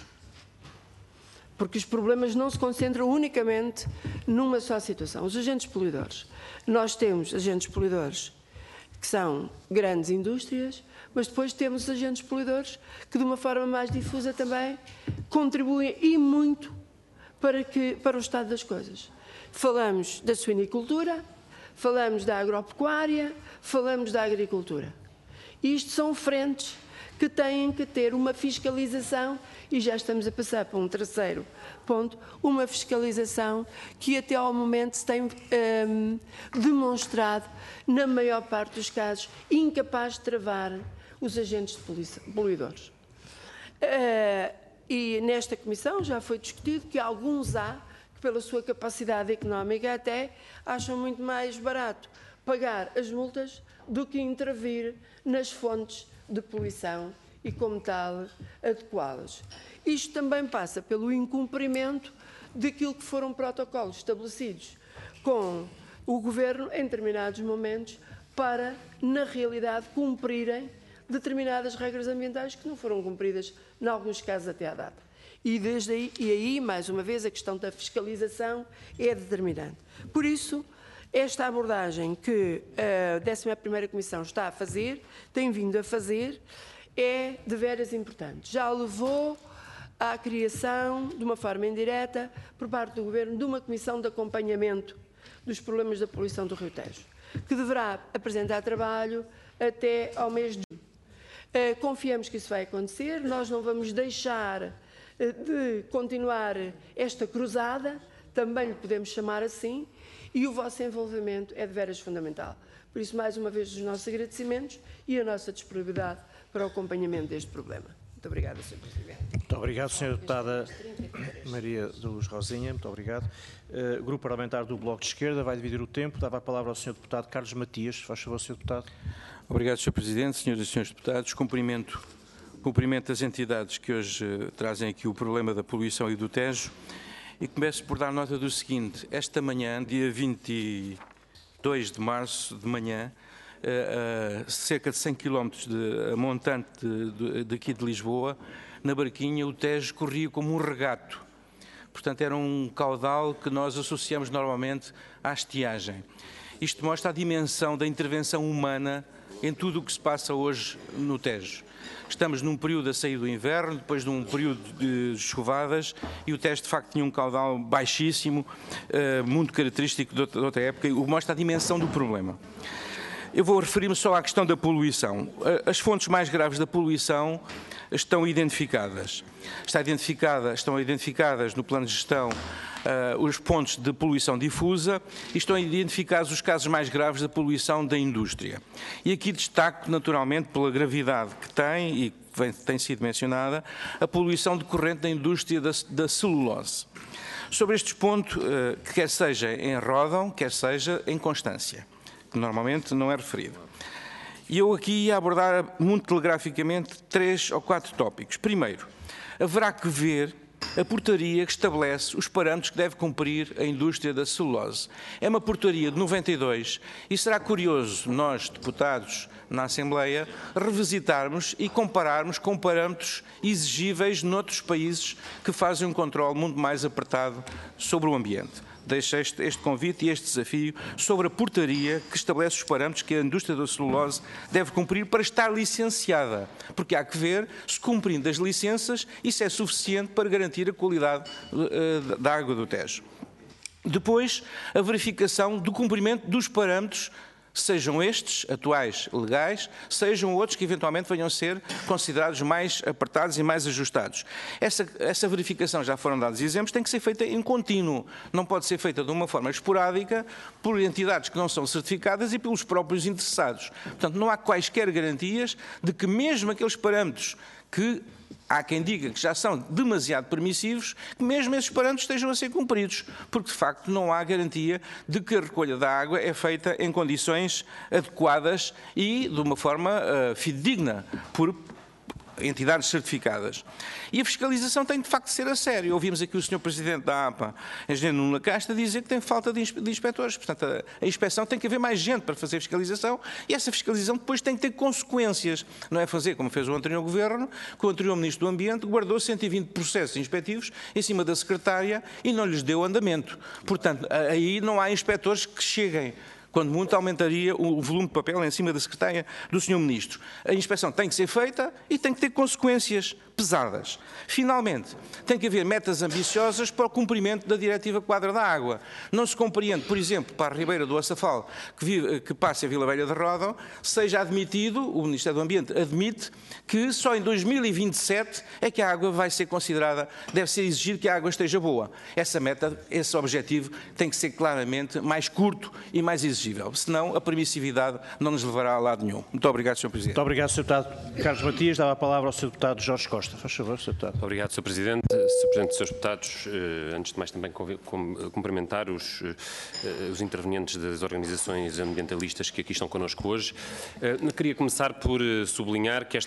porque os problemas não se concentram unicamente numa só situação. Os agentes poluidores. Nós temos agentes poluidores que são grandes indústrias, mas depois temos agentes poluidores que, de uma forma mais difusa também, contribuem e muito para o estado das coisas. Falamos da suinicultura, falamos da agropecuária, falamos da agricultura. Isto são frentes que têm que ter uma fiscalização, e já estamos a passar para um terceiro ponto, uma fiscalização que até ao momento se tem demonstrado, na maior parte dos casos, incapaz de travar os agentes poluidores. E nesta comissão já foi discutido que alguns há que, pela sua capacidade económica, até acham muito mais barato pagar as multas do que intervir nas fontes de poluição e, como tal, adequá-las. Isto também passa pelo incumprimento daquilo que foram protocolos estabelecidos com o Governo em determinados momentos para, na realidade, cumprirem determinadas regras ambientais que não foram cumpridas, em alguns casos, até à data. E aí, mais uma vez, a questão da fiscalização é determinante. Por isso, esta abordagem que a 11ª Comissão está a fazer, tem vindo a fazer, é de veras importante. Já levou à criação, de uma forma indireta, por parte do Governo, de uma comissão de acompanhamento dos problemas da poluição do Rio Tejo, que deverá apresentar trabalho até ao mês de junho. Confiamos que isso vai acontecer, nós não vamos deixar de continuar esta cruzada, também lhe podemos chamar assim, e o vosso envolvimento é de veras fundamental. Por isso, mais uma vez, os nossos agradecimentos e a nossa disponibilidade para o acompanhamento deste problema. Muito obrigada, Sr. Presidente. Muito obrigado, Sra. Deputada Maria da Luz Rosinha. Muito obrigado. Grupo Parlamentar do Bloco de Esquerda vai dividir o tempo. Dava a palavra ao Sr. Deputado Carlos Matias. Faz favor, Sr. Deputado. Obrigado, Sr. Presidente, Senhoras e Senhores Deputados. Cumprimento as entidades que hoje trazem aqui o problema da poluição e do Tejo e começo por dar nota do seguinte. Esta manhã, dia 22 de março, de manhã, cerca de 100 km a montante daqui de Lisboa, na Barquinha, o Tejo corria como um regato. Portanto, era um caudal que nós associamos normalmente à estiagem. Isto mostra a dimensão da intervenção humana em tudo o que se passa hoje no Tejo. Estamos num período a sair do inverno, depois de um período de chuvadas, e o Tejo de facto tinha um caudal baixíssimo, muito característico de outra época, o que mostra a dimensão do problema. Eu vou referir-me só à questão da poluição. As fontes mais graves da poluição estão identificadas. Estão identificadas no plano de gestão os pontos de poluição difusa e estão identificados os casos mais graves da poluição da indústria. E aqui destaco, naturalmente, pela gravidade que tem e tem sido mencionada, a poluição decorrente da indústria da celulose. Sobre estes pontos, quer seja em Ródão, quer seja em Constância, que normalmente não é referido. E eu aqui ia abordar muito telegraficamente 3 ou 4 tópicos. Primeiro, haverá que ver a portaria que estabelece os parâmetros que deve cumprir a indústria da celulose. É uma portaria de 92 e será curioso nós, deputados na Assembleia, revisitarmos e compararmos com parâmetros exigíveis noutros países que fazem um controle muito mais apertado sobre o ambiente. Deixo este convite e este desafio sobre a portaria que estabelece os parâmetros que a indústria da celulose deve cumprir para estar licenciada, porque há que ver se cumprindo as licenças isso é suficiente para garantir a qualidade da água do Tejo. Depois, a verificação do cumprimento dos parâmetros, sejam estes, atuais, legais, sejam outros que eventualmente venham a ser considerados mais apertados e mais ajustados. Essa verificação, já foram dados exemplos, tem que ser feita em contínuo. Não pode ser feita de uma forma esporádica por entidades que não são certificadas e pelos próprios interessados. Portanto, não há quaisquer garantias de que mesmo aqueles parâmetros que há quem diga que já são demasiado permissivos, que mesmo esses parâmetros estejam a ser cumpridos, porque de facto não há garantia de que a recolha da água é feita em condições adequadas e de uma forma fidedigna por entidades certificadas. E a fiscalização tem de facto de ser a sério. Ouvimos aqui o Sr. Presidente da APA, Engenheiro Nuno Lacasta, dizer que tem falta de inspectores. Portanto, a inspeção tem que haver mais gente para fazer fiscalização e essa fiscalização depois tem que ter consequências. Não é fazer como fez o anterior Governo, que o anterior Ministro do Ambiente guardou 120 processos inspectivos em cima da Secretária e não lhes deu andamento. Portanto, aí não há inspectores que cheguem Quando muito, aumentaria o volume de papel em cima da secretária do Sr. Ministro. A inspeção tem que ser feita e tem que ter consequências pesadas. Finalmente, tem que haver metas ambiciosas para o cumprimento da Diretiva Quadra da Água. Não se compreende, por exemplo, para a Ribeira do Açafal, que passa a Vila Velha de Ródão, seja admitido, o Ministério do Ambiente admite, que só em 2027 é que a água vai ser considerada, deve ser exigido que a água esteja boa. Essa meta, esse objetivo tem que ser claramente mais curto e mais exigível, senão a permissividade não nos levará a lado nenhum. Muito obrigado, Sr. Presidente. Muito obrigado, Sr. Deputado Carlos Matias. Dava a palavra ao Sr. Deputado Jorge Costa. Faz favor, Sr. Deputado. Obrigado, Sr. Presidente. Sr. Presidente, Srs. Deputados, antes de mais também cumprimentar os intervenientes das organizações ambientalistas que aqui estão connosco hoje. Queria começar por sublinhar que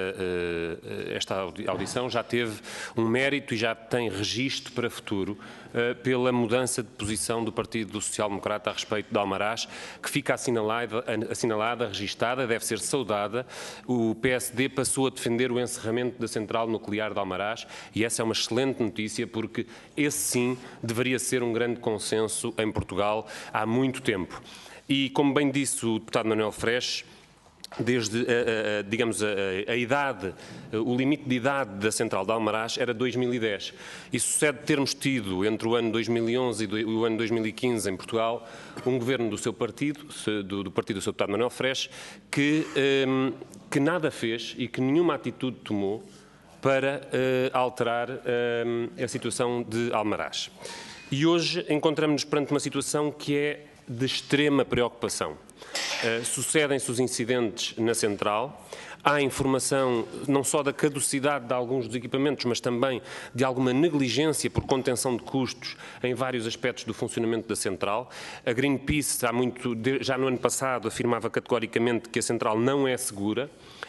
esta audição já teve um mérito e já tem registro para futuro pela mudança de posição do Partido Social Democrata a respeito de Almaraz, que fica assinalada, registada, deve ser saudada. O PSD passou a defender o encerramento da central nuclear de Almaraz e essa é uma excelente notícia porque esse sim deveria ser um grande consenso em Portugal há muito tempo. E como bem disse o deputado Manuel Freixo, desde, digamos, a idade, o limite de idade da central de Almaraz era 2010. E sucede termos tido, entre o ano 2011 e o ano 2015 em Portugal, um governo do seu partido, do partido do seu deputado Manuel Freixo, que nada fez e que nenhuma atitude tomou para alterar a situação de Almaraz. E hoje encontramos-nos perante uma situação que é de extrema preocupação. Sucedem-se os incidentes na central, há informação não só da caducidade de alguns dos equipamentos, mas também de alguma negligência por contenção de custos em vários aspectos do funcionamento da central. A Greenpeace, já no ano passado, afirmava categoricamente que a central não é segura.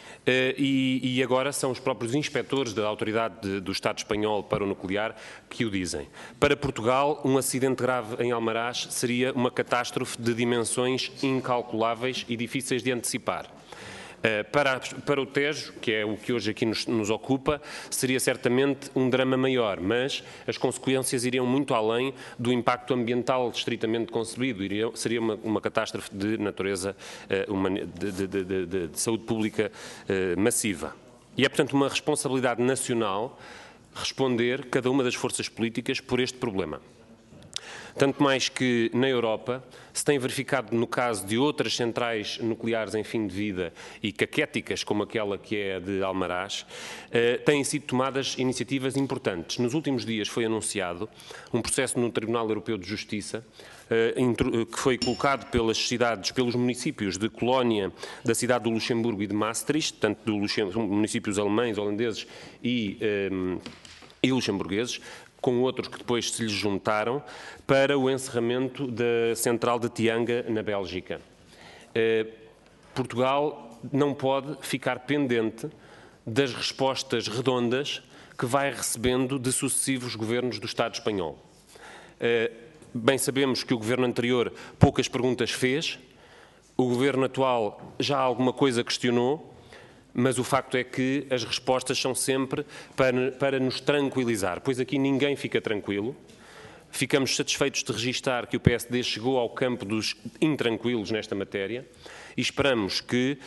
E agora são os próprios inspectores da Autoridade do Estado Espanhol para o Nuclear que o dizem. Para Portugal, um acidente grave em Almaraz seria uma catástrofe de dimensões incalculáveis e difíceis de antecipar. Para o Tejo, que é o que hoje aqui nos ocupa, seria certamente um drama maior, mas as consequências iriam muito além do impacto ambiental estritamente concebido, seria uma catástrofe de natureza de saúde pública massiva. E é, portanto, uma responsabilidade nacional responder cada uma das forças políticas por este problema. Tanto mais que, na Europa, se tem verificado no caso de outras centrais nucleares em fim de vida e caquéticas, como aquela que é a de Almaraz, têm sido tomadas iniciativas importantes. Nos últimos dias foi anunciado um processo no Tribunal Europeu de Justiça, que foi colocado pelos municípios de Colónia, da cidade do Luxemburgo e de Maastricht, tanto municípios alemães, holandeses e luxemburgueses, com outros que depois se lhes juntaram, para o encerramento da central de Tianga, na Bélgica. Portugal não pode ficar pendente das respostas redondas que vai recebendo de sucessivos governos do Estado espanhol. Bem sabemos que o governo anterior poucas perguntas fez, o governo atual já alguma coisa questionou, mas o facto é que as respostas são sempre para nos tranquilizar, pois aqui ninguém fica tranquilo. Ficamos satisfeitos de registar que o PSD chegou ao campo dos intranquilos nesta matéria e esperamos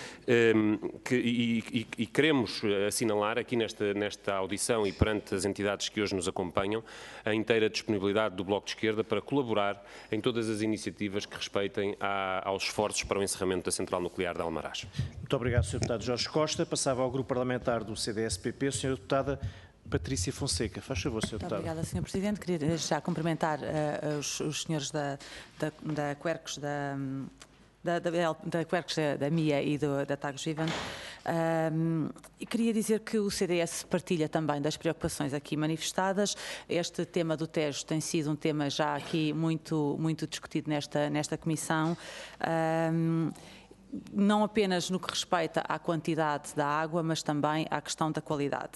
e queremos assinalar aqui nesta audição e perante as entidades que hoje nos acompanham a inteira disponibilidade do Bloco de Esquerda para colaborar em todas as iniciativas que respeitem aos esforços para o encerramento da central nuclear de Almaraz. Muito obrigado, Sr. Deputado Jorge Costa. Passava ao Grupo Parlamentar do CDS-PP, a Sra. Deputada Patrícia Fonseca. Faz favor, Sr. Deputado. Obrigada, Sr. Presidente. Queria já cumprimentar os senhores da Quercus, da Quercus, da MIA e da Tagus Vivan. E queria dizer que o CDS partilha também das preocupações aqui manifestadas. Este tema do Tejo tem sido um tema já aqui muito discutido nesta comissão. Não apenas no que respeita à quantidade da água, mas também à questão da qualidade.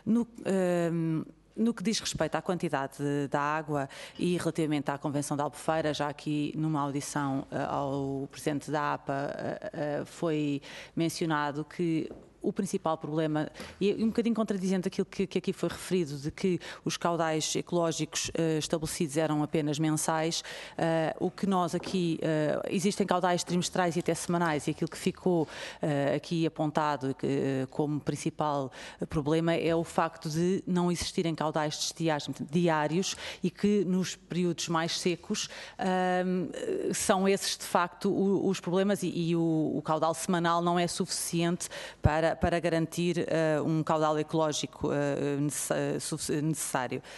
No que diz respeito à quantidade da água e relativamente à Convenção de Albufeira, já aqui numa audição ao Presidente da APA foi mencionado que o principal problema, e um bocadinho contradizente aquilo que aqui foi referido, de que os caudais ecológicos estabelecidos eram apenas mensais, o que nós aqui, existem caudais trimestrais e até semanais, e aquilo que ficou aqui apontado como principal problema é o facto de não existirem caudais de estiagem diários e que nos períodos mais secos são esses de facto os problemas, e o caudal semanal não é suficiente para garantir um caudal ecológico necessário.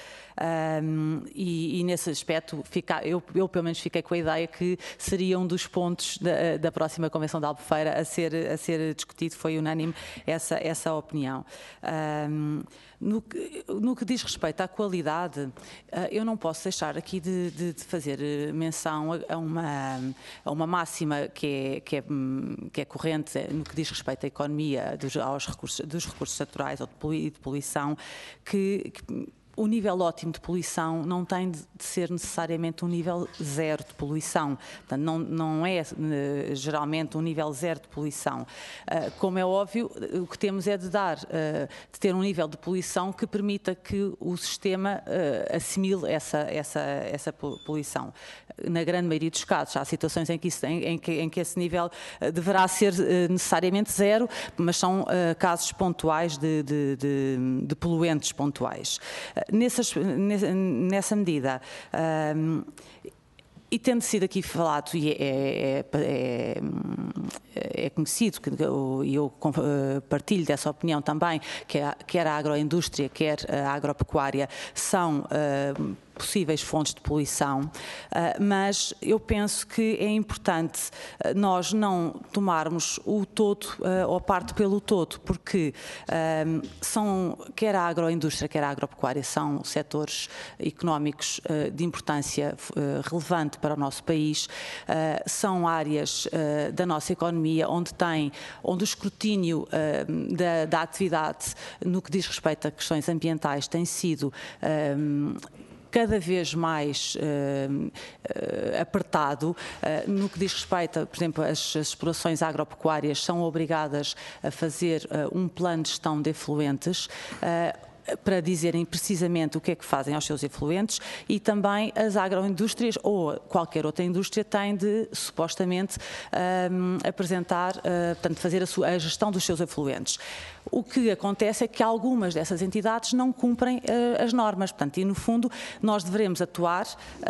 E nesse aspecto, eu pelo menos fiquei com a ideia que seria um dos pontos da próxima Convenção da Albufeira a ser discutido, foi unânime essa opinião. No que diz respeito à qualidade, eu não posso deixar aqui de fazer menção a uma máxima que é corrente no que diz respeito à economia dos recursos naturais ou de poluição, que o nível ótimo de poluição não tem de ser necessariamente um nível zero de poluição. Portanto, não é geralmente um nível zero de poluição. Como é óbvio, o que temos é de ter um nível de poluição que permita que o sistema assimile essa poluição. Na grande maioria dos casos, há situações em que esse nível deverá ser necessariamente zero, mas são casos pontuais de poluentes pontuais. Nessa medida, e tendo sido aqui falado, e é conhecido, e eu partilho dessa opinião também, que quer a agroindústria, quer a agropecuária são possíveis fontes de poluição, mas eu penso que é importante nós não tomarmos o todo ou a parte pelo todo, porque quer a agroindústria, quer a agropecuária são setores económicos de importância relevante para o nosso país, são áreas da nossa economia onde o escrutínio da atividade no que diz respeito a questões ambientais tem sido cada vez mais apertado. No que diz respeito, por exemplo, as explorações agropecuárias são obrigadas a fazer um plano de gestão de efluentes, para dizerem precisamente o que é que fazem aos seus efluentes, e também as agroindústrias ou qualquer outra indústria tem de, supostamente, apresentar, portanto, fazer a gestão dos seus efluentes. O que acontece é que algumas dessas entidades não cumprem as normas, portanto, e no fundo nós devemos atuar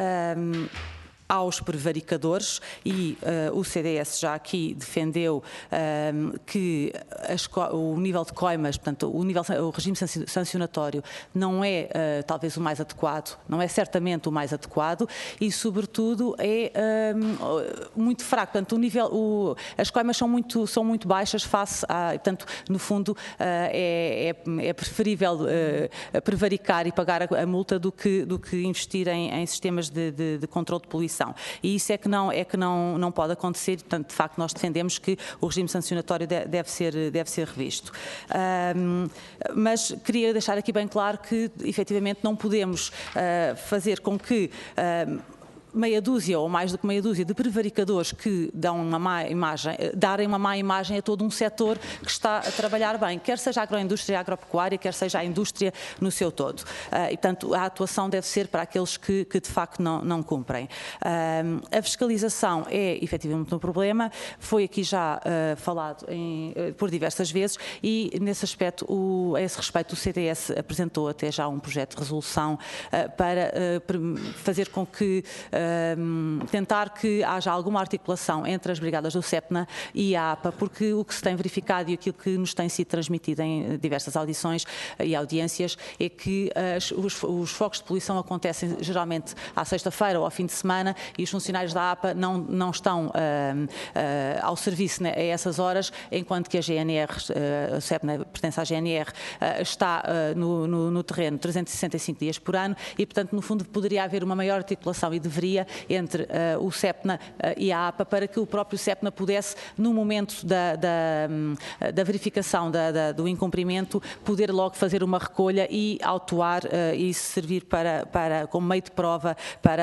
aos prevaricadores, e o CDS já aqui defendeu que o nível de coimas, portanto, o regime sancionatório não é talvez o mais adequado, não é certamente o mais adequado, e sobretudo é muito fraco. Portanto, as coimas são muito baixas face a, portanto, no fundo é preferível prevaricar e pagar a multa do que investir em sistemas de controle de poluição. E isso é que não pode acontecer. Portanto, de facto, nós defendemos que o regime sancionatório deve ser revisto. Mas queria deixar aqui bem claro que, efetivamente, não podemos fazer com que meia dúzia ou mais do que meia dúzia de prevaricadores que darem uma má imagem a todo um setor que está a trabalhar bem, quer seja a agroindústria, a agropecuária, quer seja a indústria no seu todo. E, portanto, a atuação deve ser para aqueles que de facto não cumprem. A fiscalização é efetivamente um problema, foi aqui já falado por diversas vezes, e nesse aspecto, a esse respeito, o CDS apresentou até já um projeto de resolução para fazer com que tentar que haja alguma articulação entre as brigadas do CEPNA e a APA, porque o que se tem verificado e aquilo que nos tem sido transmitido em diversas audições e audiências é que os focos de poluição acontecem geralmente à sexta-feira ou ao fim de semana, e os funcionários da APA não estão ao serviço a essas horas, enquanto que a GNR, a CEPNA pertence à GNR, está no terreno 365 dias por ano, e portanto no fundo poderia haver uma maior articulação, e deveria, parceria entre o CEPNA e a APA para que o próprio CEPNA pudesse, no momento da verificação do incumprimento, poder logo fazer uma recolha e autuar e servir como meio de prova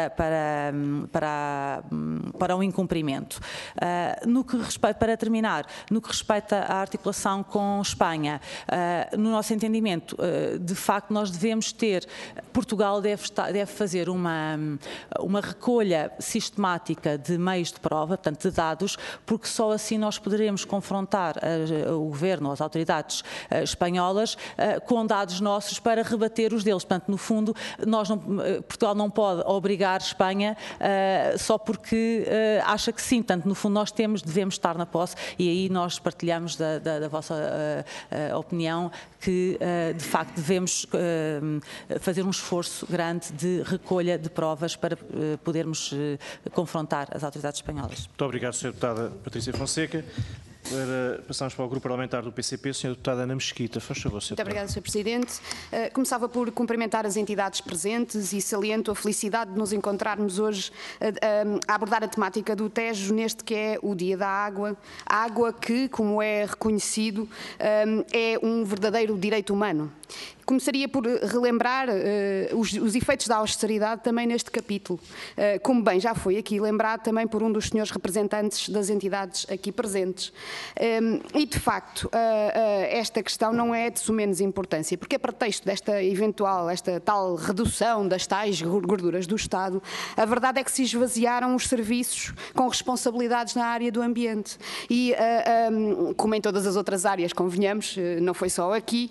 para o incumprimento. No que respeita, para terminar, no que respeita à articulação com Espanha, no nosso entendimento, de facto nós devemos ter, Portugal deve fazer uma recolha sistemática de meios de prova, portanto de dados, porque só assim nós poderemos confrontar o Governo, as autoridades espanholas, com dados nossos para rebater os deles. Portanto, no fundo, Portugal não pode obrigar Espanha só porque acha que sim. Portanto, no fundo, nós devemos estar na posse e aí nós partilhamos da vossa opinião que, de facto, devemos fazer um esforço grande de recolha de provas para podermos confrontar as autoridades espanholas. Muito obrigado, Sra. Deputada Patrícia Fonseca. Passamos para o Grupo Parlamentar do PCP, Sra. Deputada Ana Mesquita. Faz favor, Sra. Muito obrigada, Sr. Presidente. Começava por cumprimentar as entidades presentes e saliento a felicidade de nos encontrarmos hoje a abordar a temática do Tejo neste que é o Dia da Água. A água que, como é reconhecido, é um verdadeiro direito humano. Começaria por relembrar os efeitos da austeridade também neste capítulo, como bem já foi aqui lembrado também por um dos senhores representantes das entidades aqui presentes. E, de facto, esta questão não é de sumenos importância, porque a pretexto desta tal redução das tais gorduras do Estado, a verdade é que se esvaziaram os serviços com responsabilidades na área do ambiente. E, como em todas as outras áreas, convenhamos, não foi só aqui,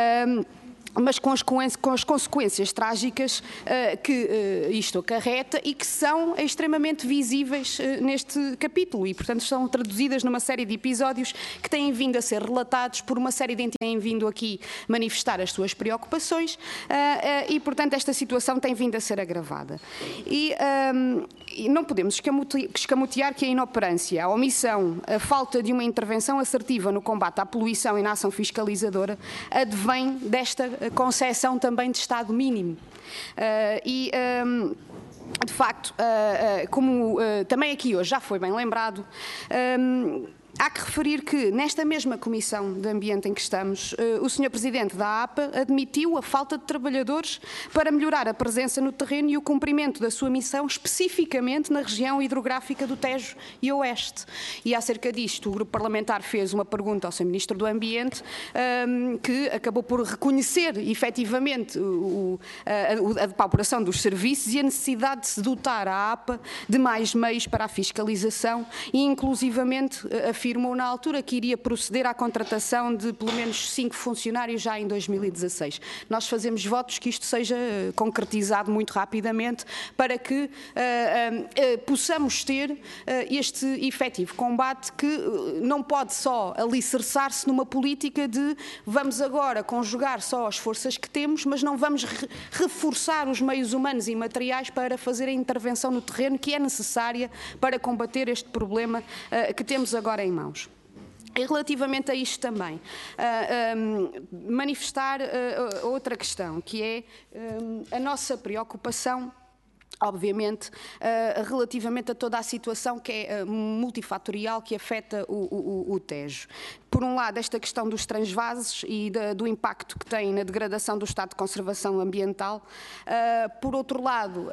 mas com as consequências trágicas que isto acarreta e que são extremamente visíveis neste capítulo e, portanto, são traduzidas numa série de episódios que têm vindo a ser relatados por uma série de entidades que têm vindo aqui manifestar as suas preocupações e, portanto, esta situação tem vindo a ser agravada. E não podemos escamotear que a inoperância, a omissão, a falta de uma intervenção assertiva no combate à poluição e na ação fiscalizadora advém desta concepção também de Estado mínimo. De facto, como também aqui hoje já foi bem lembrado, há que referir que, nesta mesma Comissão de Ambiente em que estamos, o Sr. Presidente da APA admitiu a falta de trabalhadores para melhorar a presença no terreno e o cumprimento da sua missão, especificamente na região hidrográfica do Tejo e Oeste. E acerca disto, o Grupo Parlamentar fez uma pergunta ao Sr. Ministro do Ambiente, que acabou por reconhecer, efetivamente, a depauperação dos serviços e a necessidade de se dotar a APA de mais meios para a fiscalização e, inclusivamente, afirmou na altura que iria proceder à contratação de pelo menos 5 funcionários já em 2016. Nós fazemos votos que isto seja concretizado muito rapidamente para que possamos ter este efetivo combate que não pode só alicerçar-se numa política de vamos agora conjugar só as forças que temos, mas não vamos reforçar os meios humanos e materiais para fazer a intervenção no terreno que é necessária para combater este problema que temos agora em mãos. E relativamente a isto também, manifestar outra questão, que é a nossa preocupação, obviamente, relativamente a toda a situação que é multifatorial que afeta o Tejo. Por um lado, esta questão dos transvases e do impacto que tem na degradação do estado de conservação ambiental. Por outro lado,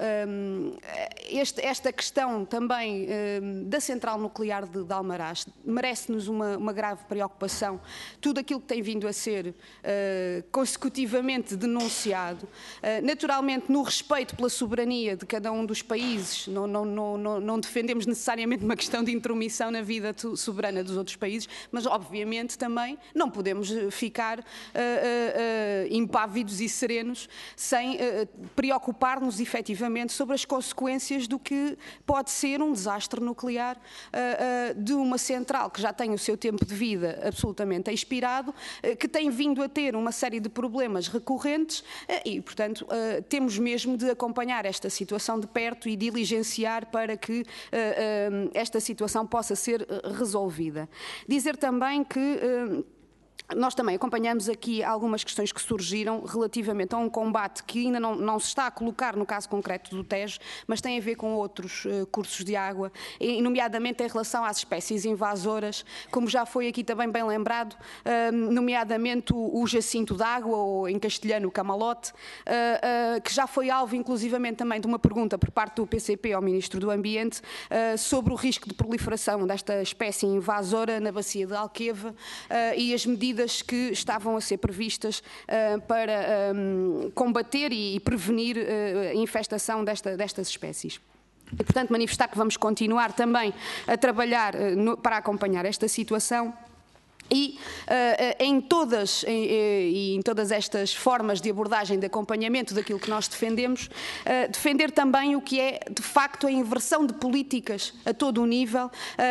esta questão também da central nuclear de Almaraz merece-nos uma grave preocupação. Tudo aquilo que tem vindo a ser consecutivamente denunciado, naturalmente no respeito pela soberania de cada um dos países, não defendemos necessariamente uma questão de intromissão na vida soberana dos outros países, mas obviamente também não podemos ficar impávidos e serenos sem preocupar-nos efetivamente sobre as consequências do que pode ser um desastre nuclear de uma central que já tem o seu tempo de vida absolutamente expirado, que tem vindo a ter uma série de problemas recorrentes e, portanto, temos mesmo de acompanhar esta situação de perto e diligenciar para que esta situação possa ser resolvida. Dizer também que Nós também acompanhamos aqui algumas questões que surgiram relativamente a um combate que ainda não se está a colocar no caso concreto do Tejo, mas tem a ver com outros cursos de água, e nomeadamente em relação às espécies invasoras, como já foi aqui também bem lembrado, nomeadamente o jacinto de água, ou em castelhano o camalote, que já foi alvo inclusivamente também de uma pergunta por parte do PCP ao Ministro do Ambiente sobre o risco de proliferação desta espécie invasora na bacia de Alqueva e as medidas que estavam a ser previstas para combater e prevenir a infestação destas espécies. E, portanto, manifestar que vamos continuar também a trabalhar para acompanhar esta situação. E em todas estas formas de abordagem, de acompanhamento daquilo que nós defendemos, defender também o que é, de facto, a inversão de políticas a todo o nível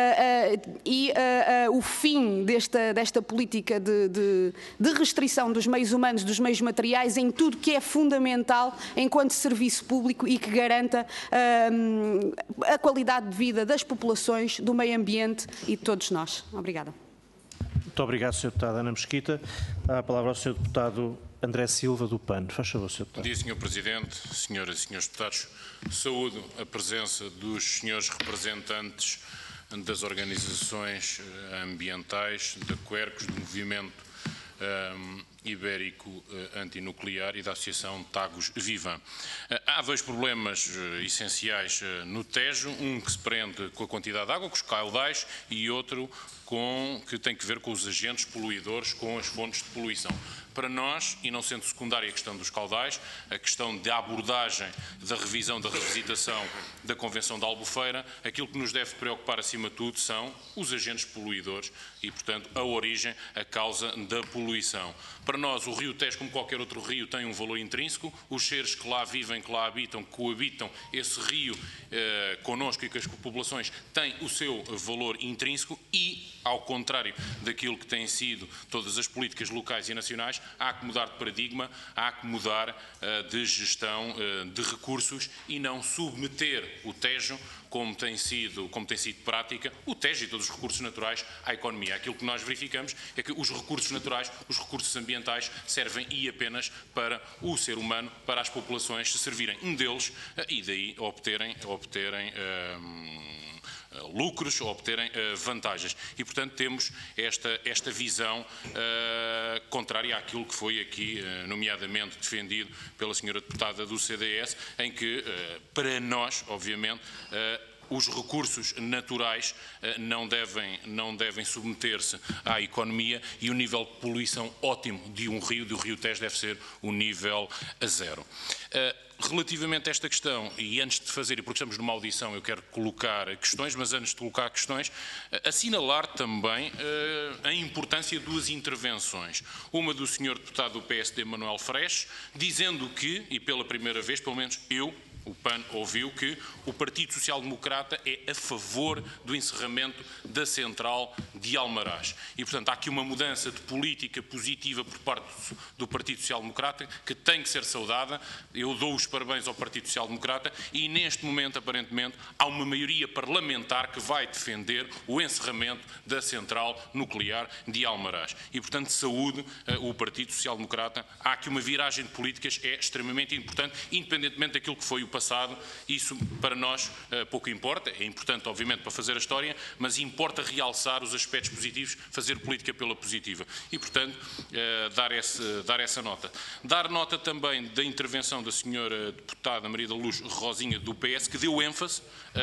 e o fim desta política de restrição dos meios humanos, dos meios materiais, em tudo que é fundamental enquanto serviço público e que garanta a qualidade de vida das populações, do meio ambiente e de todos nós. Obrigada. Muito obrigado, Sr. Deputado Ana Mesquita. Dá a palavra ao Sr. Deputado André Silva, do PAN. Faz favor, Sr. Deputado. Bom dia, Sr. Presidente, Senhoras e Senhores Deputados. Saúdo a presença dos senhores representantes das organizações ambientais, da Quercus, do Movimento Ibérico Antinuclear e da Associação Tagus Vivan. Há dois problemas essenciais no Tejo, um que se prende com a quantidade de água, com os caudais, e outro que tem que ver com os agentes poluidores, com as fontes de poluição. Para nós, e não sendo secundária a questão dos caudais, a questão da abordagem da revisão da revisitação da Convenção de Albufeira, aquilo que nos deve preocupar acima de tudo são os agentes poluidores e, portanto, a origem, a causa da poluição. Para nós, o rio Tejo, como qualquer outro rio, tem um valor intrínseco. Os seres que lá vivem, que lá habitam, que coabitam esse rio connosco e com as populações, têm o seu valor intrínseco e, ao contrário daquilo que têm sido todas as políticas locais e nacionais, há que mudar de paradigma, há que mudar de gestão de recursos e não submeter o Tejo, como tem sido prática, o Tejo e todos os recursos naturais à economia. Aquilo que nós verificamos é que os recursos naturais, os recursos ambientais, servem e apenas para o ser humano, para as populações se servirem deles e daí obterem lucros ou obterem vantagens. E, portanto, temos esta visão contrária àquilo que foi aqui, nomeadamente, defendido pela senhora deputada do CDS, em que, para nós, obviamente, os recursos naturais não devem submeter-se à economia e o nível de poluição ótimo do rio Tejo deve ser o nível a zero. Relativamente a esta questão, e antes de fazer, e porque estamos numa audição, eu quero colocar questões, mas antes de colocar questões, assinalar também a importância de duas intervenções. Uma do Sr. Deputado do PSD, Manuel Freixo, dizendo que, e pela primeira vez, pelo menos o PAN ouviu, que o Partido Social Democrata é a favor do encerramento da central de Almaraz. E, portanto, há aqui uma mudança de política positiva por parte do Partido Social Democrata que tem que ser saudada. Eu dou os parabéns ao Partido Social Democrata e, neste momento, aparentemente, há uma maioria parlamentar que vai defender o encerramento da central nuclear de Almaraz. E, portanto, saúde o Partido Social Democrata. Há aqui uma viragem de políticas, é extremamente importante, independentemente daquilo que foi o passado. Isso para nós pouco importa, é importante obviamente para fazer a história, mas importa realçar os aspectos positivos, fazer política pela positiva e, portanto, dar essa nota. Dar nota também da intervenção da senhora deputada Maria da Luz Rosinha do PS, que deu ênfase,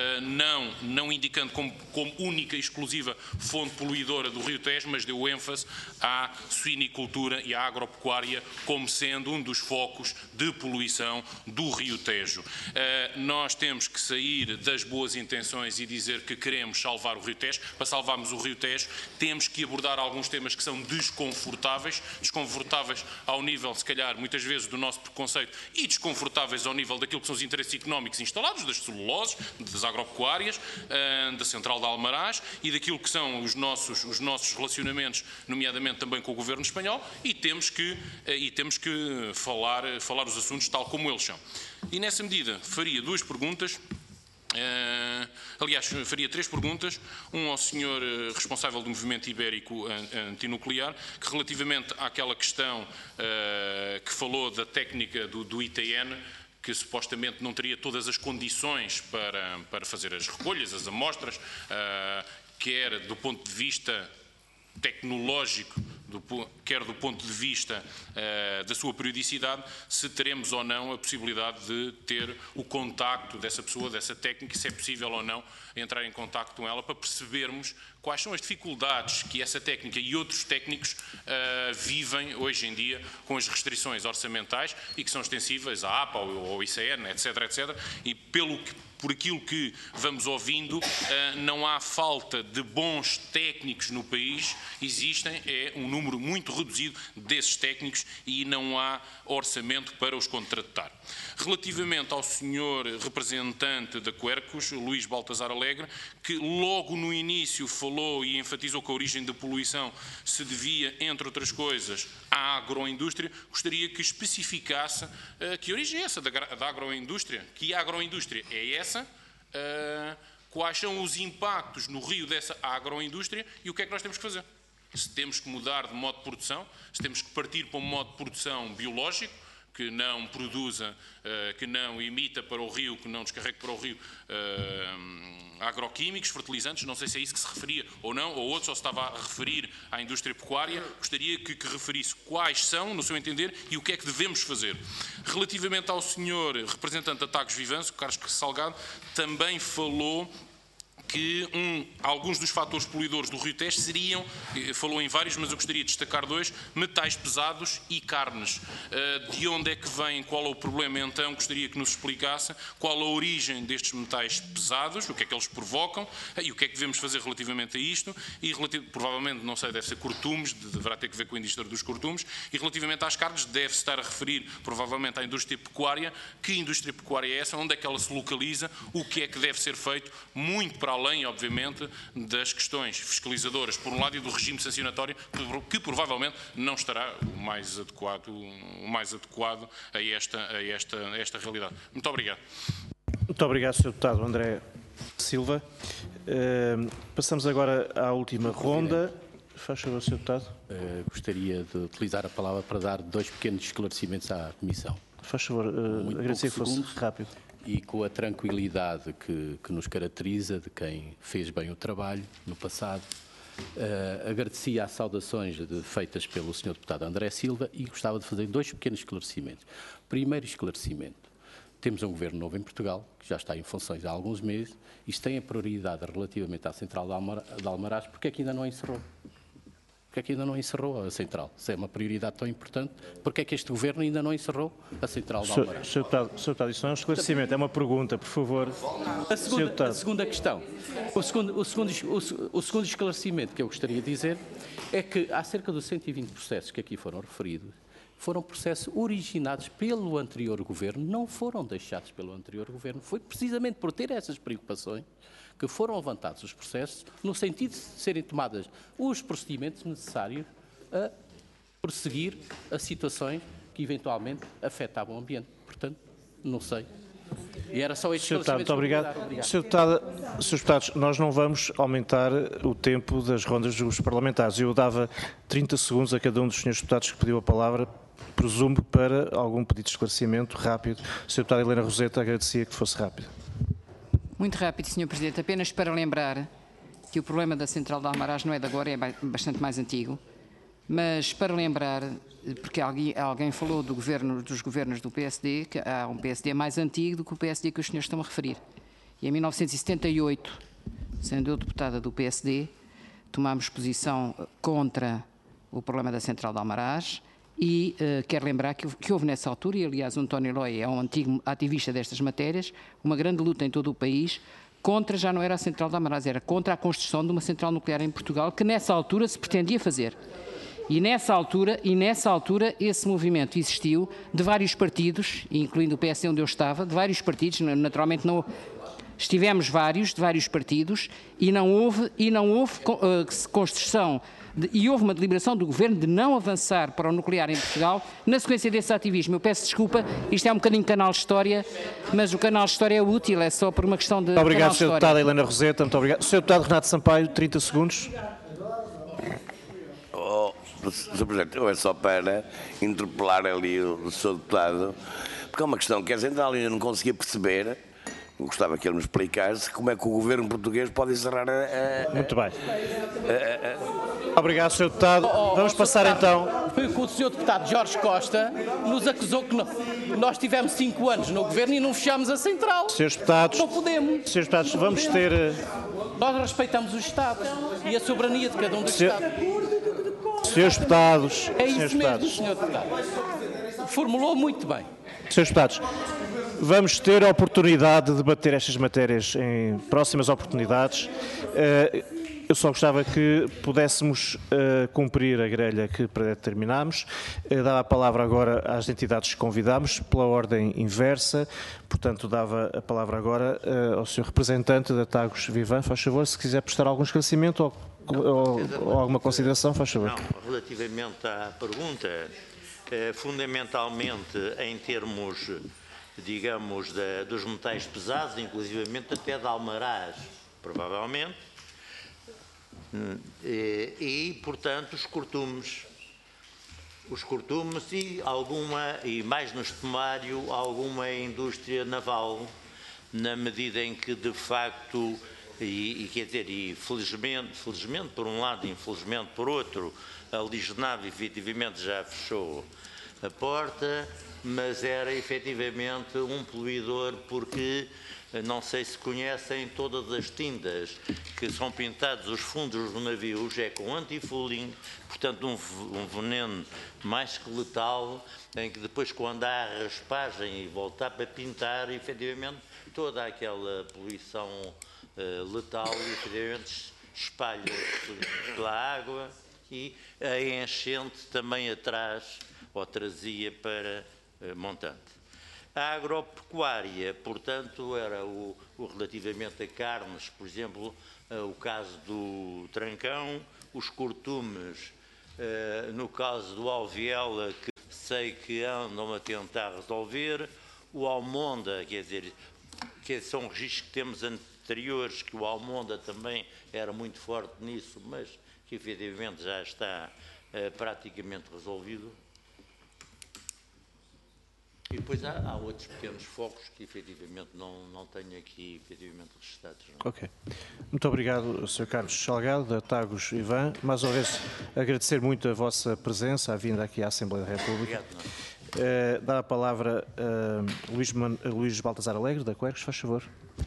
não indicando como única e exclusiva fonte poluidora do rio Tejo, mas deu ênfase à suinicultura e à agropecuária como sendo um dos focos de poluição do rio Tejo. Nós temos que sair das boas intenções e dizer que queremos salvar o rio Tejo. Para salvarmos o rio Tejo, temos que abordar alguns temas que são desconfortáveis ao nível, se calhar, muitas vezes do nosso preconceito e desconfortáveis ao nível daquilo que são os interesses económicos instalados, das celuloses, das agropecuárias, da central de Almaraz e daquilo que são os nossos relacionamentos, nomeadamente também com o governo espanhol, e temos que falar os assuntos tal como eles são. E nessa medida faria duas perguntas Aliás, faria 3 perguntas, ao senhor responsável do movimento ibérico antinuclear, que relativamente àquela questão que falou da técnica do ITN, que supostamente não teria todas as condições para fazer as recolhas, as amostras, quer do ponto de vista tecnológico, quer do ponto de vista da sua periodicidade, se teremos ou não a possibilidade de ter o contacto dessa pessoa, dessa técnica, se é possível ou não entrar em contacto com ela, para percebermos quais são as dificuldades que essa técnica e outros técnicos vivem hoje em dia com as restrições orçamentais e que são extensíveis à APA ou ao ICN, etc, etc, e por aquilo que vamos ouvindo, não há falta de bons técnicos no país, existem, é um número muito reduzido desses técnicos e não há orçamento para os contratar. Relativamente ao senhor representante da Quercus, Luís Baltazar Alegre, que logo no início falou e enfatizou que a origem da poluição se devia, entre outras coisas, à agroindústria, gostaria que especificasse que origem é essa da agroindústria, que a agroindústria é essa, quais são os impactos no rio dessa agroindústria e o que é que nós temos que fazer. Se temos que mudar de modo de produção, se temos que partir para um modo de produção biológico, que não produza, que não emita para o rio, que não descarregue para o rio agroquímicos, fertilizantes, não sei se é isso que se referia ou não, ou outros, ou se estava a referir à indústria pecuária, gostaria que referisse quais são, no seu entender, e o que é que devemos fazer. Relativamente ao senhor representante da Tagus Vivens, o Carlos Salgado, também falou que alguns dos fatores poluidores do Rio Tejo seriam, falou em vários, mas eu gostaria de destacar 2, metais pesados e carnes. De onde é que vem, qual é o problema então? Gostaria que nos explicasse qual a origem destes metais pesados, o que é que eles provocam e o que é que devemos fazer relativamente a isto e provavelmente, não sei, deve ser cortumes, deverá ter que ver com a indústria dos cortumes, e relativamente às carnes deve-se estar a referir provavelmente à indústria pecuária. Que indústria pecuária é essa? Onde é que ela se localiza? O que é que deve ser feito? Muito para além, obviamente, das questões fiscalizadoras, por um lado, e do regime sancionatório, que provavelmente não estará o mais adequado a esta realidade. Muito obrigado. Muito obrigado, Sr. Deputado André Silva. Passamos agora à última ronda. Faz favor, Sr. Deputado. Gostaria de utilizar a palavra para dar 2 pequenos esclarecimentos à Comissão. Faz favor, agradecer que fosse rápido. E com a tranquilidade que nos caracteriza de quem fez bem o trabalho no passado, agradecia as saudações feitas pelo Sr. Deputado André Silva e gostava de fazer 2 pequenos esclarecimentos. Primeiro esclarecimento. Temos um governo novo em Portugal, que já está em funções há alguns meses, e isto tem a prioridade relativamente à central de Almaraz, porque é que ainda não encerrou? Porque é que ainda não encerrou a central? Se é uma prioridade tão importante, porque é que este governo ainda não encerrou a central de Almaraz? Sr. Deputado, isso não é um esclarecimento, é uma pergunta, por favor. A segunda questão, o segundo esclarecimento que eu gostaria de dizer é que há cerca de 120 processos que aqui foram referidos, foram processos originados pelo anterior governo, não foram deixados pelo anterior governo. Foi precisamente por ter essas preocupações que foram levantados os processos, no sentido de serem tomados os procedimentos necessários a prosseguir as situações que eventualmente afetavam o ambiente. Portanto, não sei. E era só este esclarecimento. Muito obrigado. Sr. Deputado, nós não vamos aumentar o tempo das rondas dos parlamentares. Eu dava 30 segundos a cada um dos senhores deputados que pediu a palavra, presumo para algum pedido de esclarecimento rápido. Sr. Deputado Helena Roseta, agradecia que fosse rápido. Muito rápido, Sr. Presidente. Apenas para lembrar que o problema da central de Almaraz não é de agora, é bastante mais antigo. Mas para lembrar, porque alguém falou dos governos do PSD, que há um PSD mais antigo do que o PSD que os senhores estão a referir. E em 1978, sendo eu deputada do PSD, tomámos posição contra o problema da central de Almaraz e quero lembrar que houve nessa altura, e aliás o António Lóia é um antigo ativista destas matérias, uma grande luta em todo o país contra, já não era a central de Almaraz, era contra a construção de uma central nuclear em Portugal, que nessa altura se pretendia fazer. E nessa altura esse movimento existiu de vários partidos, incluindo o PSD onde eu estava, de vários partidos, naturalmente não... Estivemos vários, de vários partidos, e não houve construção e houve uma deliberação do Governo de não avançar para o nuclear em Portugal na sequência desse ativismo. Eu peço desculpa, isto é um bocadinho canal História, mas o canal História é útil, é só por uma questão de Obrigado, Sr. Deputado Helena Roseta, muito obrigado. Sr. Deputado Renato Sampaio, 30 segundos. Sr. Presidente, eu é só para interpelar ali o Sr. Deputado, porque é uma questão que a gente ainda não conseguia perceber. Gostava que ele me explicasse como é que o governo português pode encerrar a... Muito bem. Obrigado, Sr. Deputado. Vamos passar então... Foi que o Sr. Deputado Jorge Costa nos acusou que nós tivemos 5 anos no governo e não fechámos a central. Srs. Deputados... Não podemos. Srs. Deputados, vamos ter... Nós respeitamos o Estado e a soberania de cada um dos Estados. Srs. Deputados... É isso mesmo, Sr. Deputado. Formulou muito bem. Srs. Deputados, vamos ter a oportunidade de debater estas matérias em próximas oportunidades. Eu só gostava que pudéssemos cumprir a grelha que predeterminámos. Dava a palavra agora às entidades que convidámos, pela ordem inversa. Portanto, dava a palavra agora ao Sr. representante da Tagus Vivan. Faz favor, se quiser prestar algum esclarecimento ou alguma consideração, faz favor. Não, relativamente à pergunta, fundamentalmente em termos, digamos, dos metais pesados, inclusivamente até de almarás, provavelmente, e portanto, os cortumes e alguma, e mais no estuário, alguma indústria naval, na medida em que, de facto, quer dizer, e felizmente por um lado, infelizmente por outro, a Lisnave efetivamente já fechou a porta, mas era efetivamente um poluidor, porque não sei se conhecem todas as tintas que são pintadas os fundos dos navios, é com anti-fouling, portanto um veneno mais que letal, em que depois quando há a raspagem e voltar para pintar, efetivamente toda aquela poluição letal efetivamente espalha-se pela água e a enchente também trazia para montante. A agropecuária, portanto, era o relativamente a carnes, por exemplo, o caso do trancão, os cortumes, no caso do alvéola, que sei que andam a tentar resolver, o almonda, quer dizer, que são registros que temos anteriores, que o almonda também era muito forte nisso, mas que efetivamente já está praticamente resolvido. E depois há outros pequenos focos que efetivamente não tenho aqui efetivamente registados. Ok. Muito obrigado, Sr. Carlos Salgado, da Tagus Vivan. Mais uma vez, agradecer muito a vossa presença, a vinda aqui à Assembleia da República. Obrigado. Dá a palavra a Luís Baltazar Alegre, da Quercus, faz favor.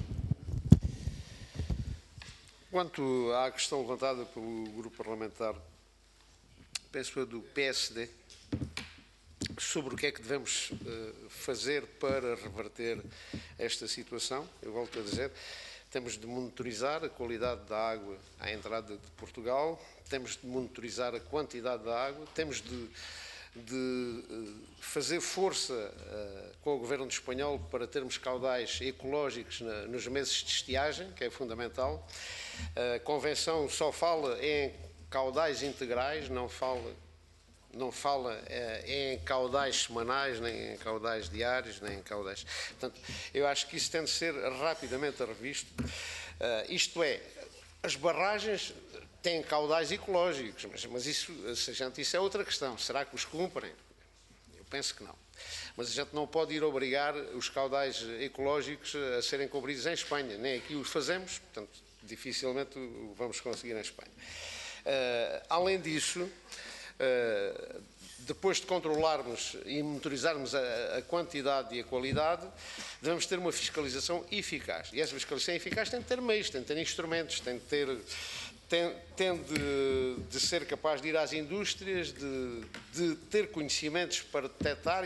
Quanto à questão levantada pelo grupo parlamentar, penso eu, do PSD, sobre o que é que devemos fazer para reverter esta situação, eu volto a dizer, temos de monitorizar a qualidade da água à entrada de Portugal, temos de monitorizar a quantidade da água, temos de fazer força com o Governo espanhol para termos caudais ecológicos nos meses de estiagem, que é fundamental. A Convenção só fala em caudais integrais, não fala em caudais semanais, nem em caudais diários, nem em caudais... Portanto, eu acho que isso tem de ser rapidamente revisto. Isto é, as barragens têm caudais ecológicos, mas isso é outra questão. Será que os cumprem? Eu penso que não. Mas a gente não pode ir obrigar os caudais ecológicos a serem cumpridos em Espanha. Nem aqui os fazemos, portanto, dificilmente o vamos conseguir em Espanha. Além disso, depois de controlarmos e monitorizarmos a quantidade e a qualidade, devemos ter uma fiscalização eficaz. E essa fiscalização eficaz tem de ter meios, tem de ter instrumentos, tem de ser capaz de ir às indústrias, de ter conhecimentos para detectar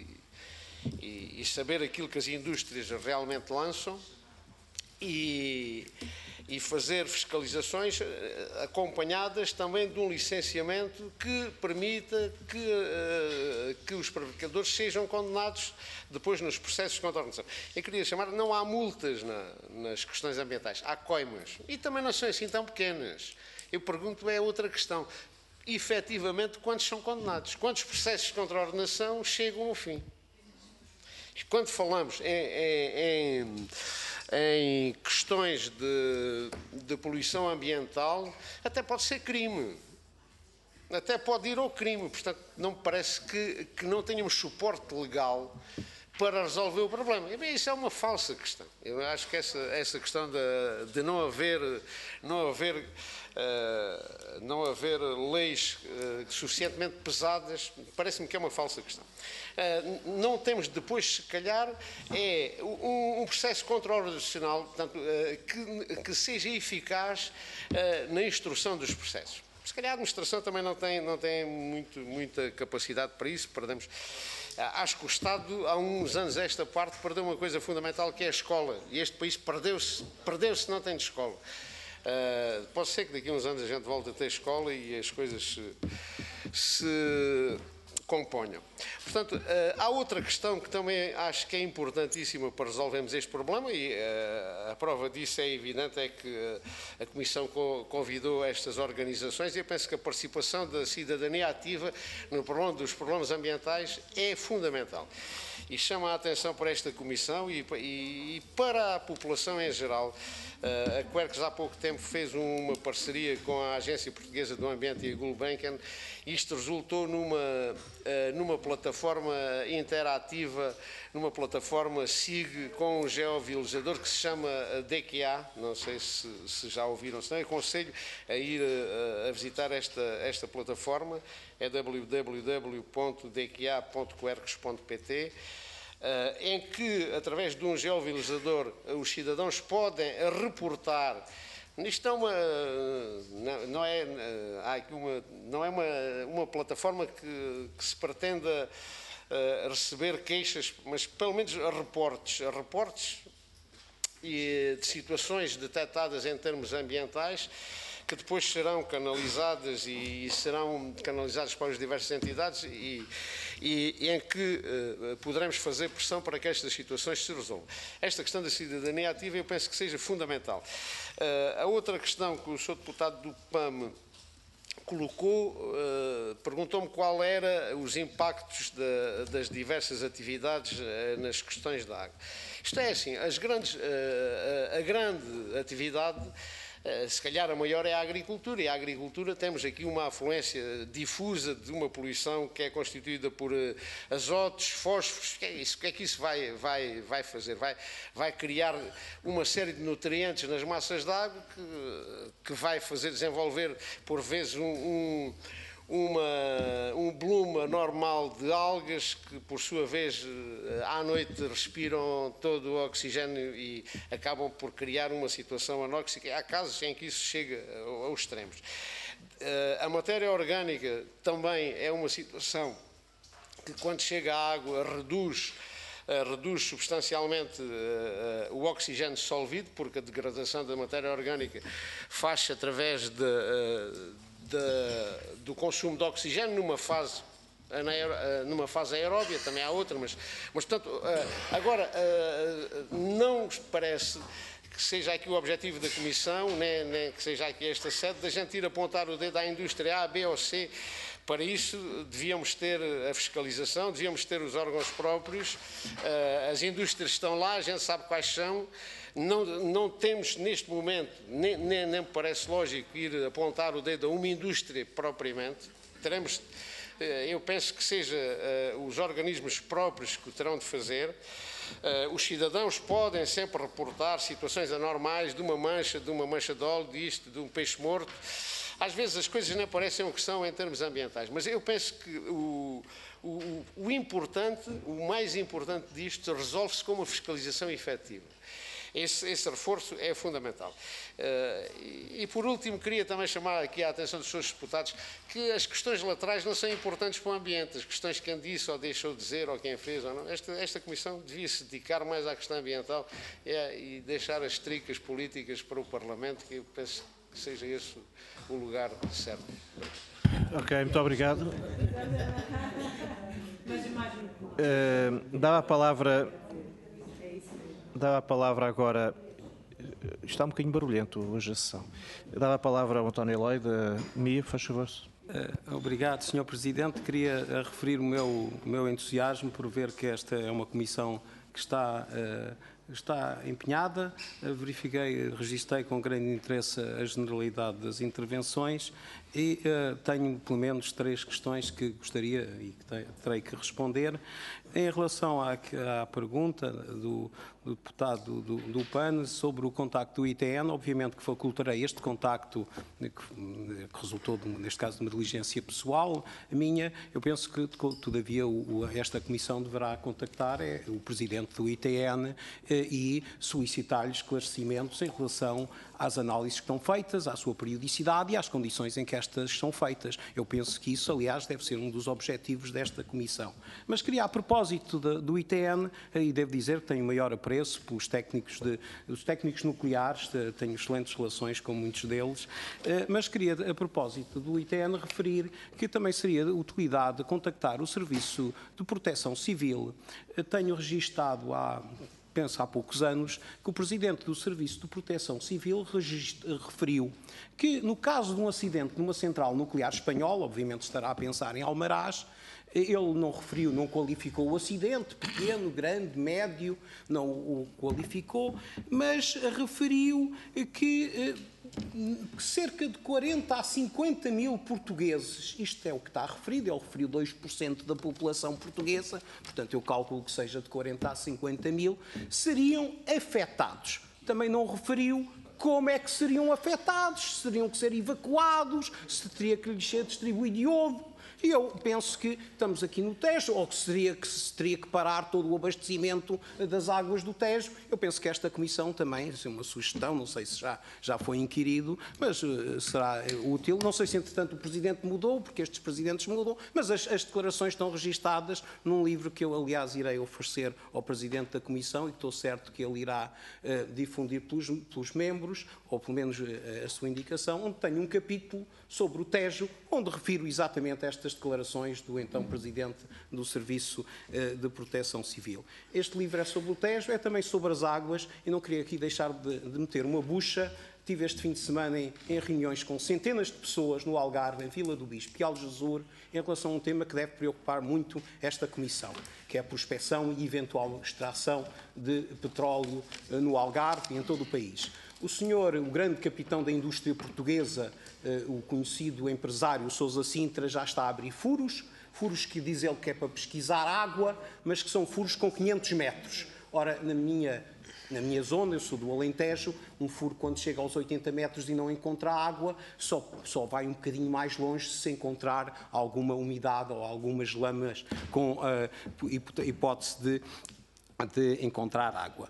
e saber aquilo que as indústrias realmente lançam e fazer fiscalizações acompanhadas também de um licenciamento que permita que os prevaricadores sejam condenados depois nos processos de contra-organização. Eu queria chamar, não há multas nas questões ambientais. Há coimas. E também não são assim tão pequenas. Eu pergunto, é outra questão. Efetivamente, quantos são condenados? Quantos processos de contraordenação chegam ao fim? E quando falamos em questões de poluição ambiental, até pode ser crime. Até pode ir ao crime. Portanto, não me parece que não tenhamos suporte legal para resolver o problema. E, bem, isso é uma falsa questão. Eu acho que essa questão de não haver leis suficientemente pesadas, parece-me que é uma falsa questão. Não temos depois, se calhar, um processo contraordenacional, portanto, que seja eficaz na instrução dos processos. Se calhar a administração também não tem muita capacidade para isso, perdemos. Acho que o Estado, há uns anos a esta parte, perdeu uma coisa fundamental, que é a escola. E este país perdeu-se não tem de escola. Pode ser que daqui a uns anos a gente volte a ter escola e as coisas se componham. Portanto, há outra questão que também acho que é importantíssima para resolvermos este problema, e a prova disso é evidente, é que a Comissão convidou estas organizações, e eu penso que a participação da cidadania ativa no problema dos problemas ambientais é fundamental. E chama a atenção para esta Comissão e para a população em geral. A Quercus há pouco tempo fez uma parceria com a Agência Portuguesa do Ambiente e a Gulbenkian. Isto resultou numa plataforma interativa, numa plataforma SIG com um geovisualizador que se chama DQA. Não sei se já ouviram, se não, aconselho a ir a visitar esta plataforma. É www.dqa.quercus.pt. Em que, através de um geovisualizador, os cidadãos podem reportar. Isto não é uma plataforma que se pretenda receber queixas, mas pelo menos reportes de situações detectadas em termos ambientais, que depois serão canalizadas e serão canalizadas para as diversas entidades e em que poderemos fazer pressão para que estas situações se resolvam. Esta questão da cidadania ativa eu penso que seja fundamental. A outra questão que o Sr. Deputado do PAM colocou, perguntou-me qual era os impactos das diversas atividades nas questões da água. Isto é assim, a grande atividade, se calhar a maior, é a agricultura, e a agricultura temos aqui uma afluência difusa de uma poluição que é constituída por azotos, fósforos. O que é que isso vai fazer? Vai criar uma série de nutrientes nas massas de água que vai fazer desenvolver, por vezes, um bloom anormal de algas que, por sua vez, à noite respiram todo o oxigênio e acabam por criar uma situação anóxica. Há casos em que isso chega aos extremos. A matéria orgânica também é uma situação que, quando chega à água, reduz substancialmente o oxigênio dissolvido, porque a degradação da matéria orgânica faz-se através do consumo de oxigênio numa fase aeróbia, também há outra, mas portanto, agora, não parece que seja aqui o objetivo da Comissão, nem que seja aqui esta sede, da gente ir apontar o dedo à indústria A, B ou C. Para isso, devíamos ter a fiscalização, devíamos ter os órgãos próprios, as indústrias estão lá, a gente sabe quais são. Não temos neste momento, nem me parece lógico ir apontar o dedo a uma indústria propriamente. Eu penso que seja os organismos próprios que o terão de fazer. Os cidadãos podem sempre reportar situações anormais de uma mancha de óleo, de um peixe morto. Às vezes as coisas não parecem o que são em termos ambientais, mas eu penso que o mais importante disto resolve-se com uma fiscalização efetiva. Esse reforço é fundamental. E por último, queria também chamar aqui a atenção dos senhores deputados que as questões laterais não são importantes para o ambiente. As questões que quem disse ou deixou de dizer ou quem fez ou não. Esta Comissão devia se dedicar mais à questão ambiental e deixar as tricas políticas para o Parlamento, que eu penso que seja esse o lugar certo. Ok, muito obrigado. Dava a palavra agora Está um bocadinho barulhento hoje a sessão. Dava a palavra ao António Eloy, da MIA, faz favor. Obrigado, Sr. Presidente. Queria referir o meu entusiasmo por ver que esta é uma comissão que está empenhada. Verifiquei, registrei com grande interesse a generalidade das intervenções e tenho pelo menos 3 questões que gostaria e que terei que responder. Em relação à pergunta do deputado do PAN sobre o contacto do ITN, obviamente que facultarei este contacto que resultou, neste caso, de uma diligência pessoal minha. Eu penso que, todavia, esta comissão deverá contactar o presidente do ITN e solicitar-lhe esclarecimentos em relação às análises que estão feitas, à sua periodicidade e às condições em que estas são feitas. Eu penso que isso, aliás, deve ser um dos objetivos desta comissão. Mas queria, a propósito do ITN, e devo dizer que tenho maior apreço pelos os técnicos nucleares, tenho excelentes relações com muitos deles, mas queria, a propósito do ITN, referir que também seria de utilidade contactar o Serviço de Proteção Civil. Tenho registado penso há poucos anos, que o Presidente do Serviço de Proteção Civil referiu que, no caso de um acidente numa central nuclear espanhola, obviamente estará a pensar em Almaraz, ele não referiu, não qualificou o acidente, pequeno, grande, médio, não o qualificou, mas referiu que cerca de 40 a 50 mil portugueses, isto é o que está referido, ele referiu 2% da população portuguesa, portanto eu calculo que seja de 40 a 50 mil, seriam afetados. Também não referiu como é que seriam afetados, se teriam que ser evacuados, se teria que lhes ser distribuído iodo. E eu penso que estamos aqui no Tejo, ou que se teria que parar todo o abastecimento das águas do Tejo. Eu penso que esta comissão também, é uma sugestão, não sei se já foi inquirido, mas será útil. Não sei se, entretanto, o Presidente mudou, porque estes Presidentes mudam, mas as declarações estão registadas num livro que eu, aliás, irei oferecer ao Presidente da Comissão e que estou certo que ele irá difundir pelos membros, ou pelo menos a sua indicação, onde tenho um capítulo sobre o Tejo, onde refiro exatamente estas declarações do então Presidente do Serviço de Proteção Civil. Este livro é sobre o Tejo, é também sobre as águas, e não queria aqui deixar de meter uma bucha. Tive este fim de semana em reuniões com centenas de pessoas no Algarve, em Vila do Bispo e Algesur, em relação a um tema que deve preocupar muito esta Comissão, que é a prospeção e eventual extração de petróleo no Algarve e em todo o país. O grande capitão da indústria portuguesa, o conhecido empresário Sousa Sintra, já está a abrir furos que diz ele que é para pesquisar água, mas que são furos com 500 metros. Ora, na minha zona, eu sou do Alentejo, um furo quando chega aos 80 metros e não encontra água, só vai um bocadinho mais longe se encontrar alguma umidade ou algumas lamas com a hipótese de encontrar água.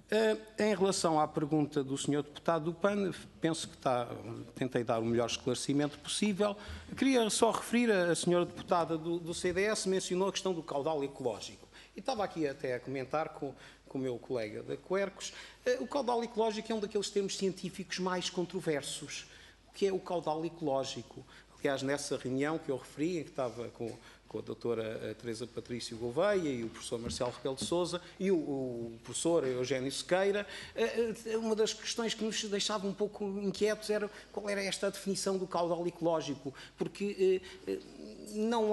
Em relação à pergunta do Sr. Deputado do PAN, penso que tentei dar o melhor esclarecimento possível. Queria só referir, a Sra. Deputada do CDS mencionou a questão do caudal ecológico. E estava aqui até a comentar com o meu colega da Quercos. O caudal ecológico é um daqueles termos científicos mais controversos. O que é o caudal ecológico? Aliás, nessa reunião que eu referi, em que estava com a doutora Teresa Patrício Gouveia e o professor Marcelo Rebelo de Sousa e o professor Eugénio Sequeira, uma das questões que nos deixava um pouco inquietos era qual era esta definição do caudal ecológico, porque não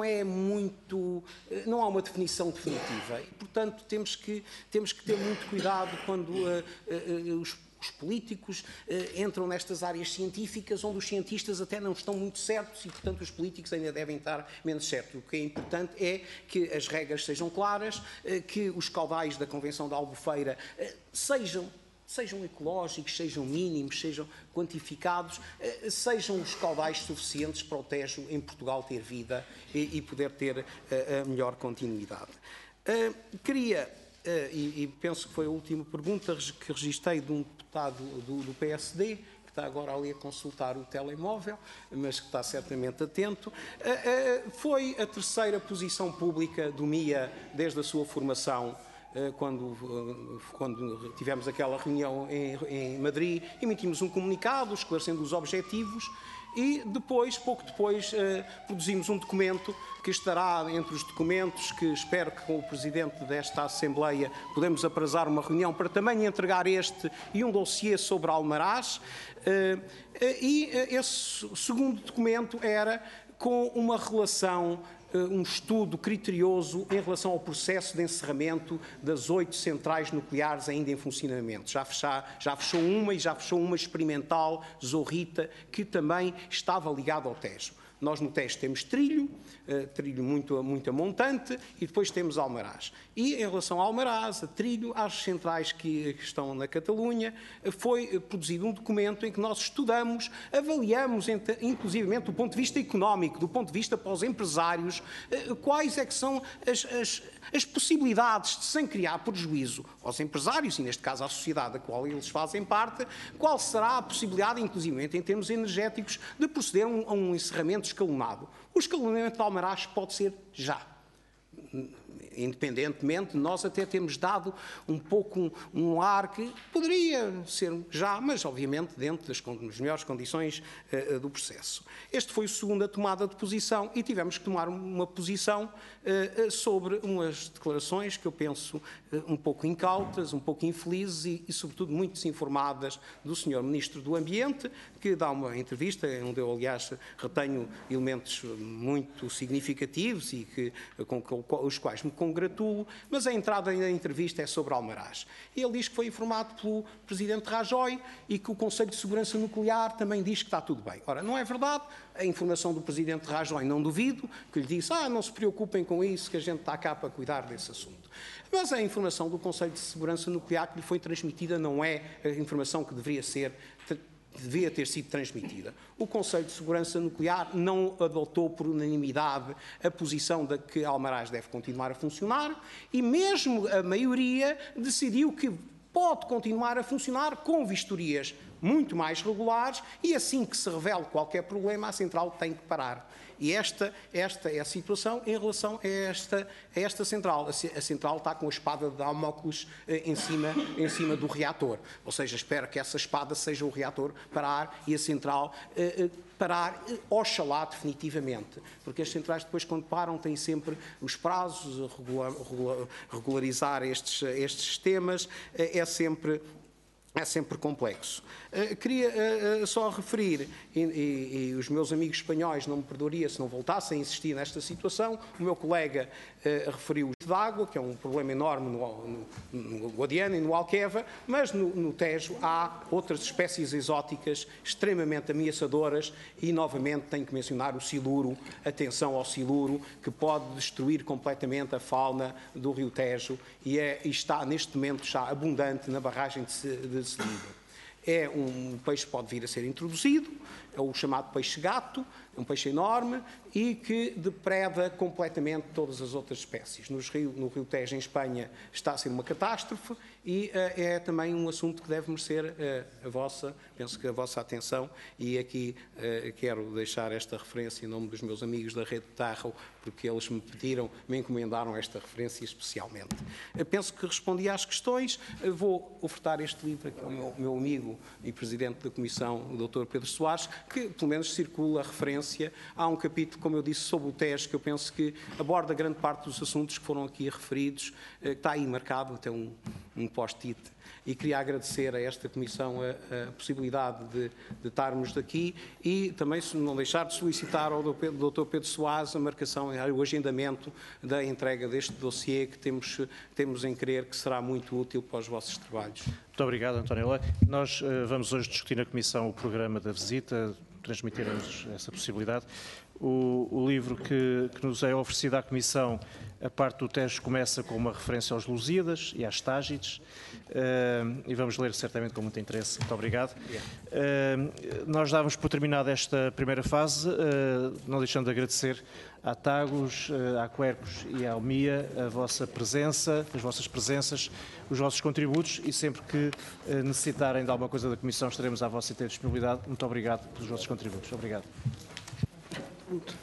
há uma definição definitiva e, portanto, temos que ter muito cuidado quando os políticos entram nestas áreas científicas onde os cientistas até não estão muito certos e, portanto, os políticos ainda devem estar menos certos. O que é importante é que as regras sejam claras, que os caudais da Convenção da Albufeira sejam ecológicos, sejam mínimos, sejam quantificados, sejam os caudais suficientes para o Tejo em Portugal ter vida e poder ter a melhor continuidade. E penso que foi a última pergunta que registrei de um deputado do PSD, que está agora ali a consultar o telemóvel, mas que está certamente atento. Foi a terceira posição pública do MIA desde a sua formação, quando tivemos aquela reunião em Madrid, emitimos um comunicado esclarecendo os objetivos e depois, pouco depois, produzimos um documento que estará entre os documentos que espero que com o Presidente desta Assembleia podemos aprazar uma reunião para também entregar este e um dossiê sobre Almaraz. E esse segundo documento era com uma relação, um estudo criterioso em relação ao processo de encerramento das 8 centrais nucleares ainda em funcionamento. Já fechou uma e já fechou uma experimental, Zorrita, que também estava ligada ao Tejo. Nós no Tejo temos Trilho muito montante, e depois temos Almaraz. E em relação a Almaraz, a Trilho, às centrais que estão na Catalunha, foi produzido um documento em que nós estudamos, avaliamos, inclusivamente do ponto de vista económico, do ponto de vista para os empresários, quais é que são as possibilidades de, sem criar prejuízo aos empresários, e neste caso à sociedade da qual eles fazem parte, qual será a possibilidade, inclusivamente em termos energéticos, de proceder a um encerramento escalonado. O escalonamento de Almaraz pode ser já. Independentemente, nós até temos dado um pouco um ar que poderia ser já, mas obviamente dentro das melhores condições do processo. Este foi a segunda tomada de posição e tivemos que tomar uma posição sobre umas declarações que eu penso um pouco incautas, um pouco infelizes e sobretudo muito desinformadas do Sr. Ministro do Ambiente, que dá uma entrevista, onde eu, aliás, retenho elementos muito significativos e com os quais me congratulo, mas a entrada da entrevista é sobre Almaraz. Ele diz que foi informado pelo Presidente Rajoy e que o Conselho de Segurança Nuclear também diz que está tudo bem. Ora, não é verdade. A informação do Presidente Rajoy não duvido, que lhe disse, não se preocupem com isso, que a gente está cá para cuidar desse assunto. Mas a informação do Conselho de Segurança Nuclear que lhe foi transmitida não é a informação que devia ter sido transmitida. O Conselho de Segurança Nuclear não adotou por unanimidade a posição de que Almaraz deve continuar a funcionar e mesmo a maioria decidiu que pode continuar a funcionar com vistorias muito mais regulares e assim que se revele qualquer problema, a central tem que parar. E esta é a situação em relação a esta central. A central está com a espada de Damócles em cima do reator. Ou seja, espero que essa espada seja o reator parar e a central parar, oxalá definitivamente. Porque as centrais depois, quando param, têm sempre os prazos, regularizar estes sistemas, é sempre complexo. Queria só referir, e os meus amigos espanhóis não me perdoariam se não voltassem a insistir nesta situação, o meu colega referiu o de água, que é um problema enorme no Guadiana e no Alqueva, mas no Tejo há outras espécies exóticas extremamente ameaçadoras e, novamente, tenho que mencionar o siluro, atenção ao siluro, que pode destruir completamente a fauna do rio Tejo e está, neste momento, já abundante na barragem de Sediba. É um peixe que pode vir a ser introduzido, é o chamado peixe-gato, é um peixe enorme e que depreda completamente todas as outras espécies. No rio Tejo, em Espanha, está a ser uma catástrofe e é também um assunto que deve merecer penso que a vossa atenção, e aqui quero deixar esta referência em nome dos meus amigos da Rede Tahoe, porque eles me encomendaram esta referência especialmente. Penso que respondi às questões. Vou ofertar este livro aqui ao meu amigo e Presidente da Comissão, o Dr. Pedro Soares, que pelo menos circula a referência. Há um capítulo, como eu disse, sobre o Tejo, que eu penso que aborda grande parte dos assuntos que foram aqui referidos, que está aí marcado, até um post-it. E queria agradecer a esta Comissão a possibilidade de estarmos daqui e também, se não deixar de solicitar ao Dr. Pedro Soares a marcação, o agendamento da entrega deste dossiê que temos em crer que será muito útil para os vossos trabalhos. Muito obrigado, António Eloy. Nós vamos hoje discutir na Comissão o programa da visita, transmitiremos essa possibilidade. O livro que nos é oferecido à Comissão, a parte do Tejo, começa com uma referência aos Lusíadas e às Tágides, e vamos ler certamente com muito interesse. Muito obrigado. Nós dávamos por terminada esta primeira fase, não deixando de agradecer à Tagus, à Quercus e à Almia a vossa presença, as vossas presenças, os vossos contributos, e sempre que necessitarem de alguma coisa da Comissão estaremos à vossa inteira disponibilidade. Muito obrigado pelos vossos contributos. Obrigado.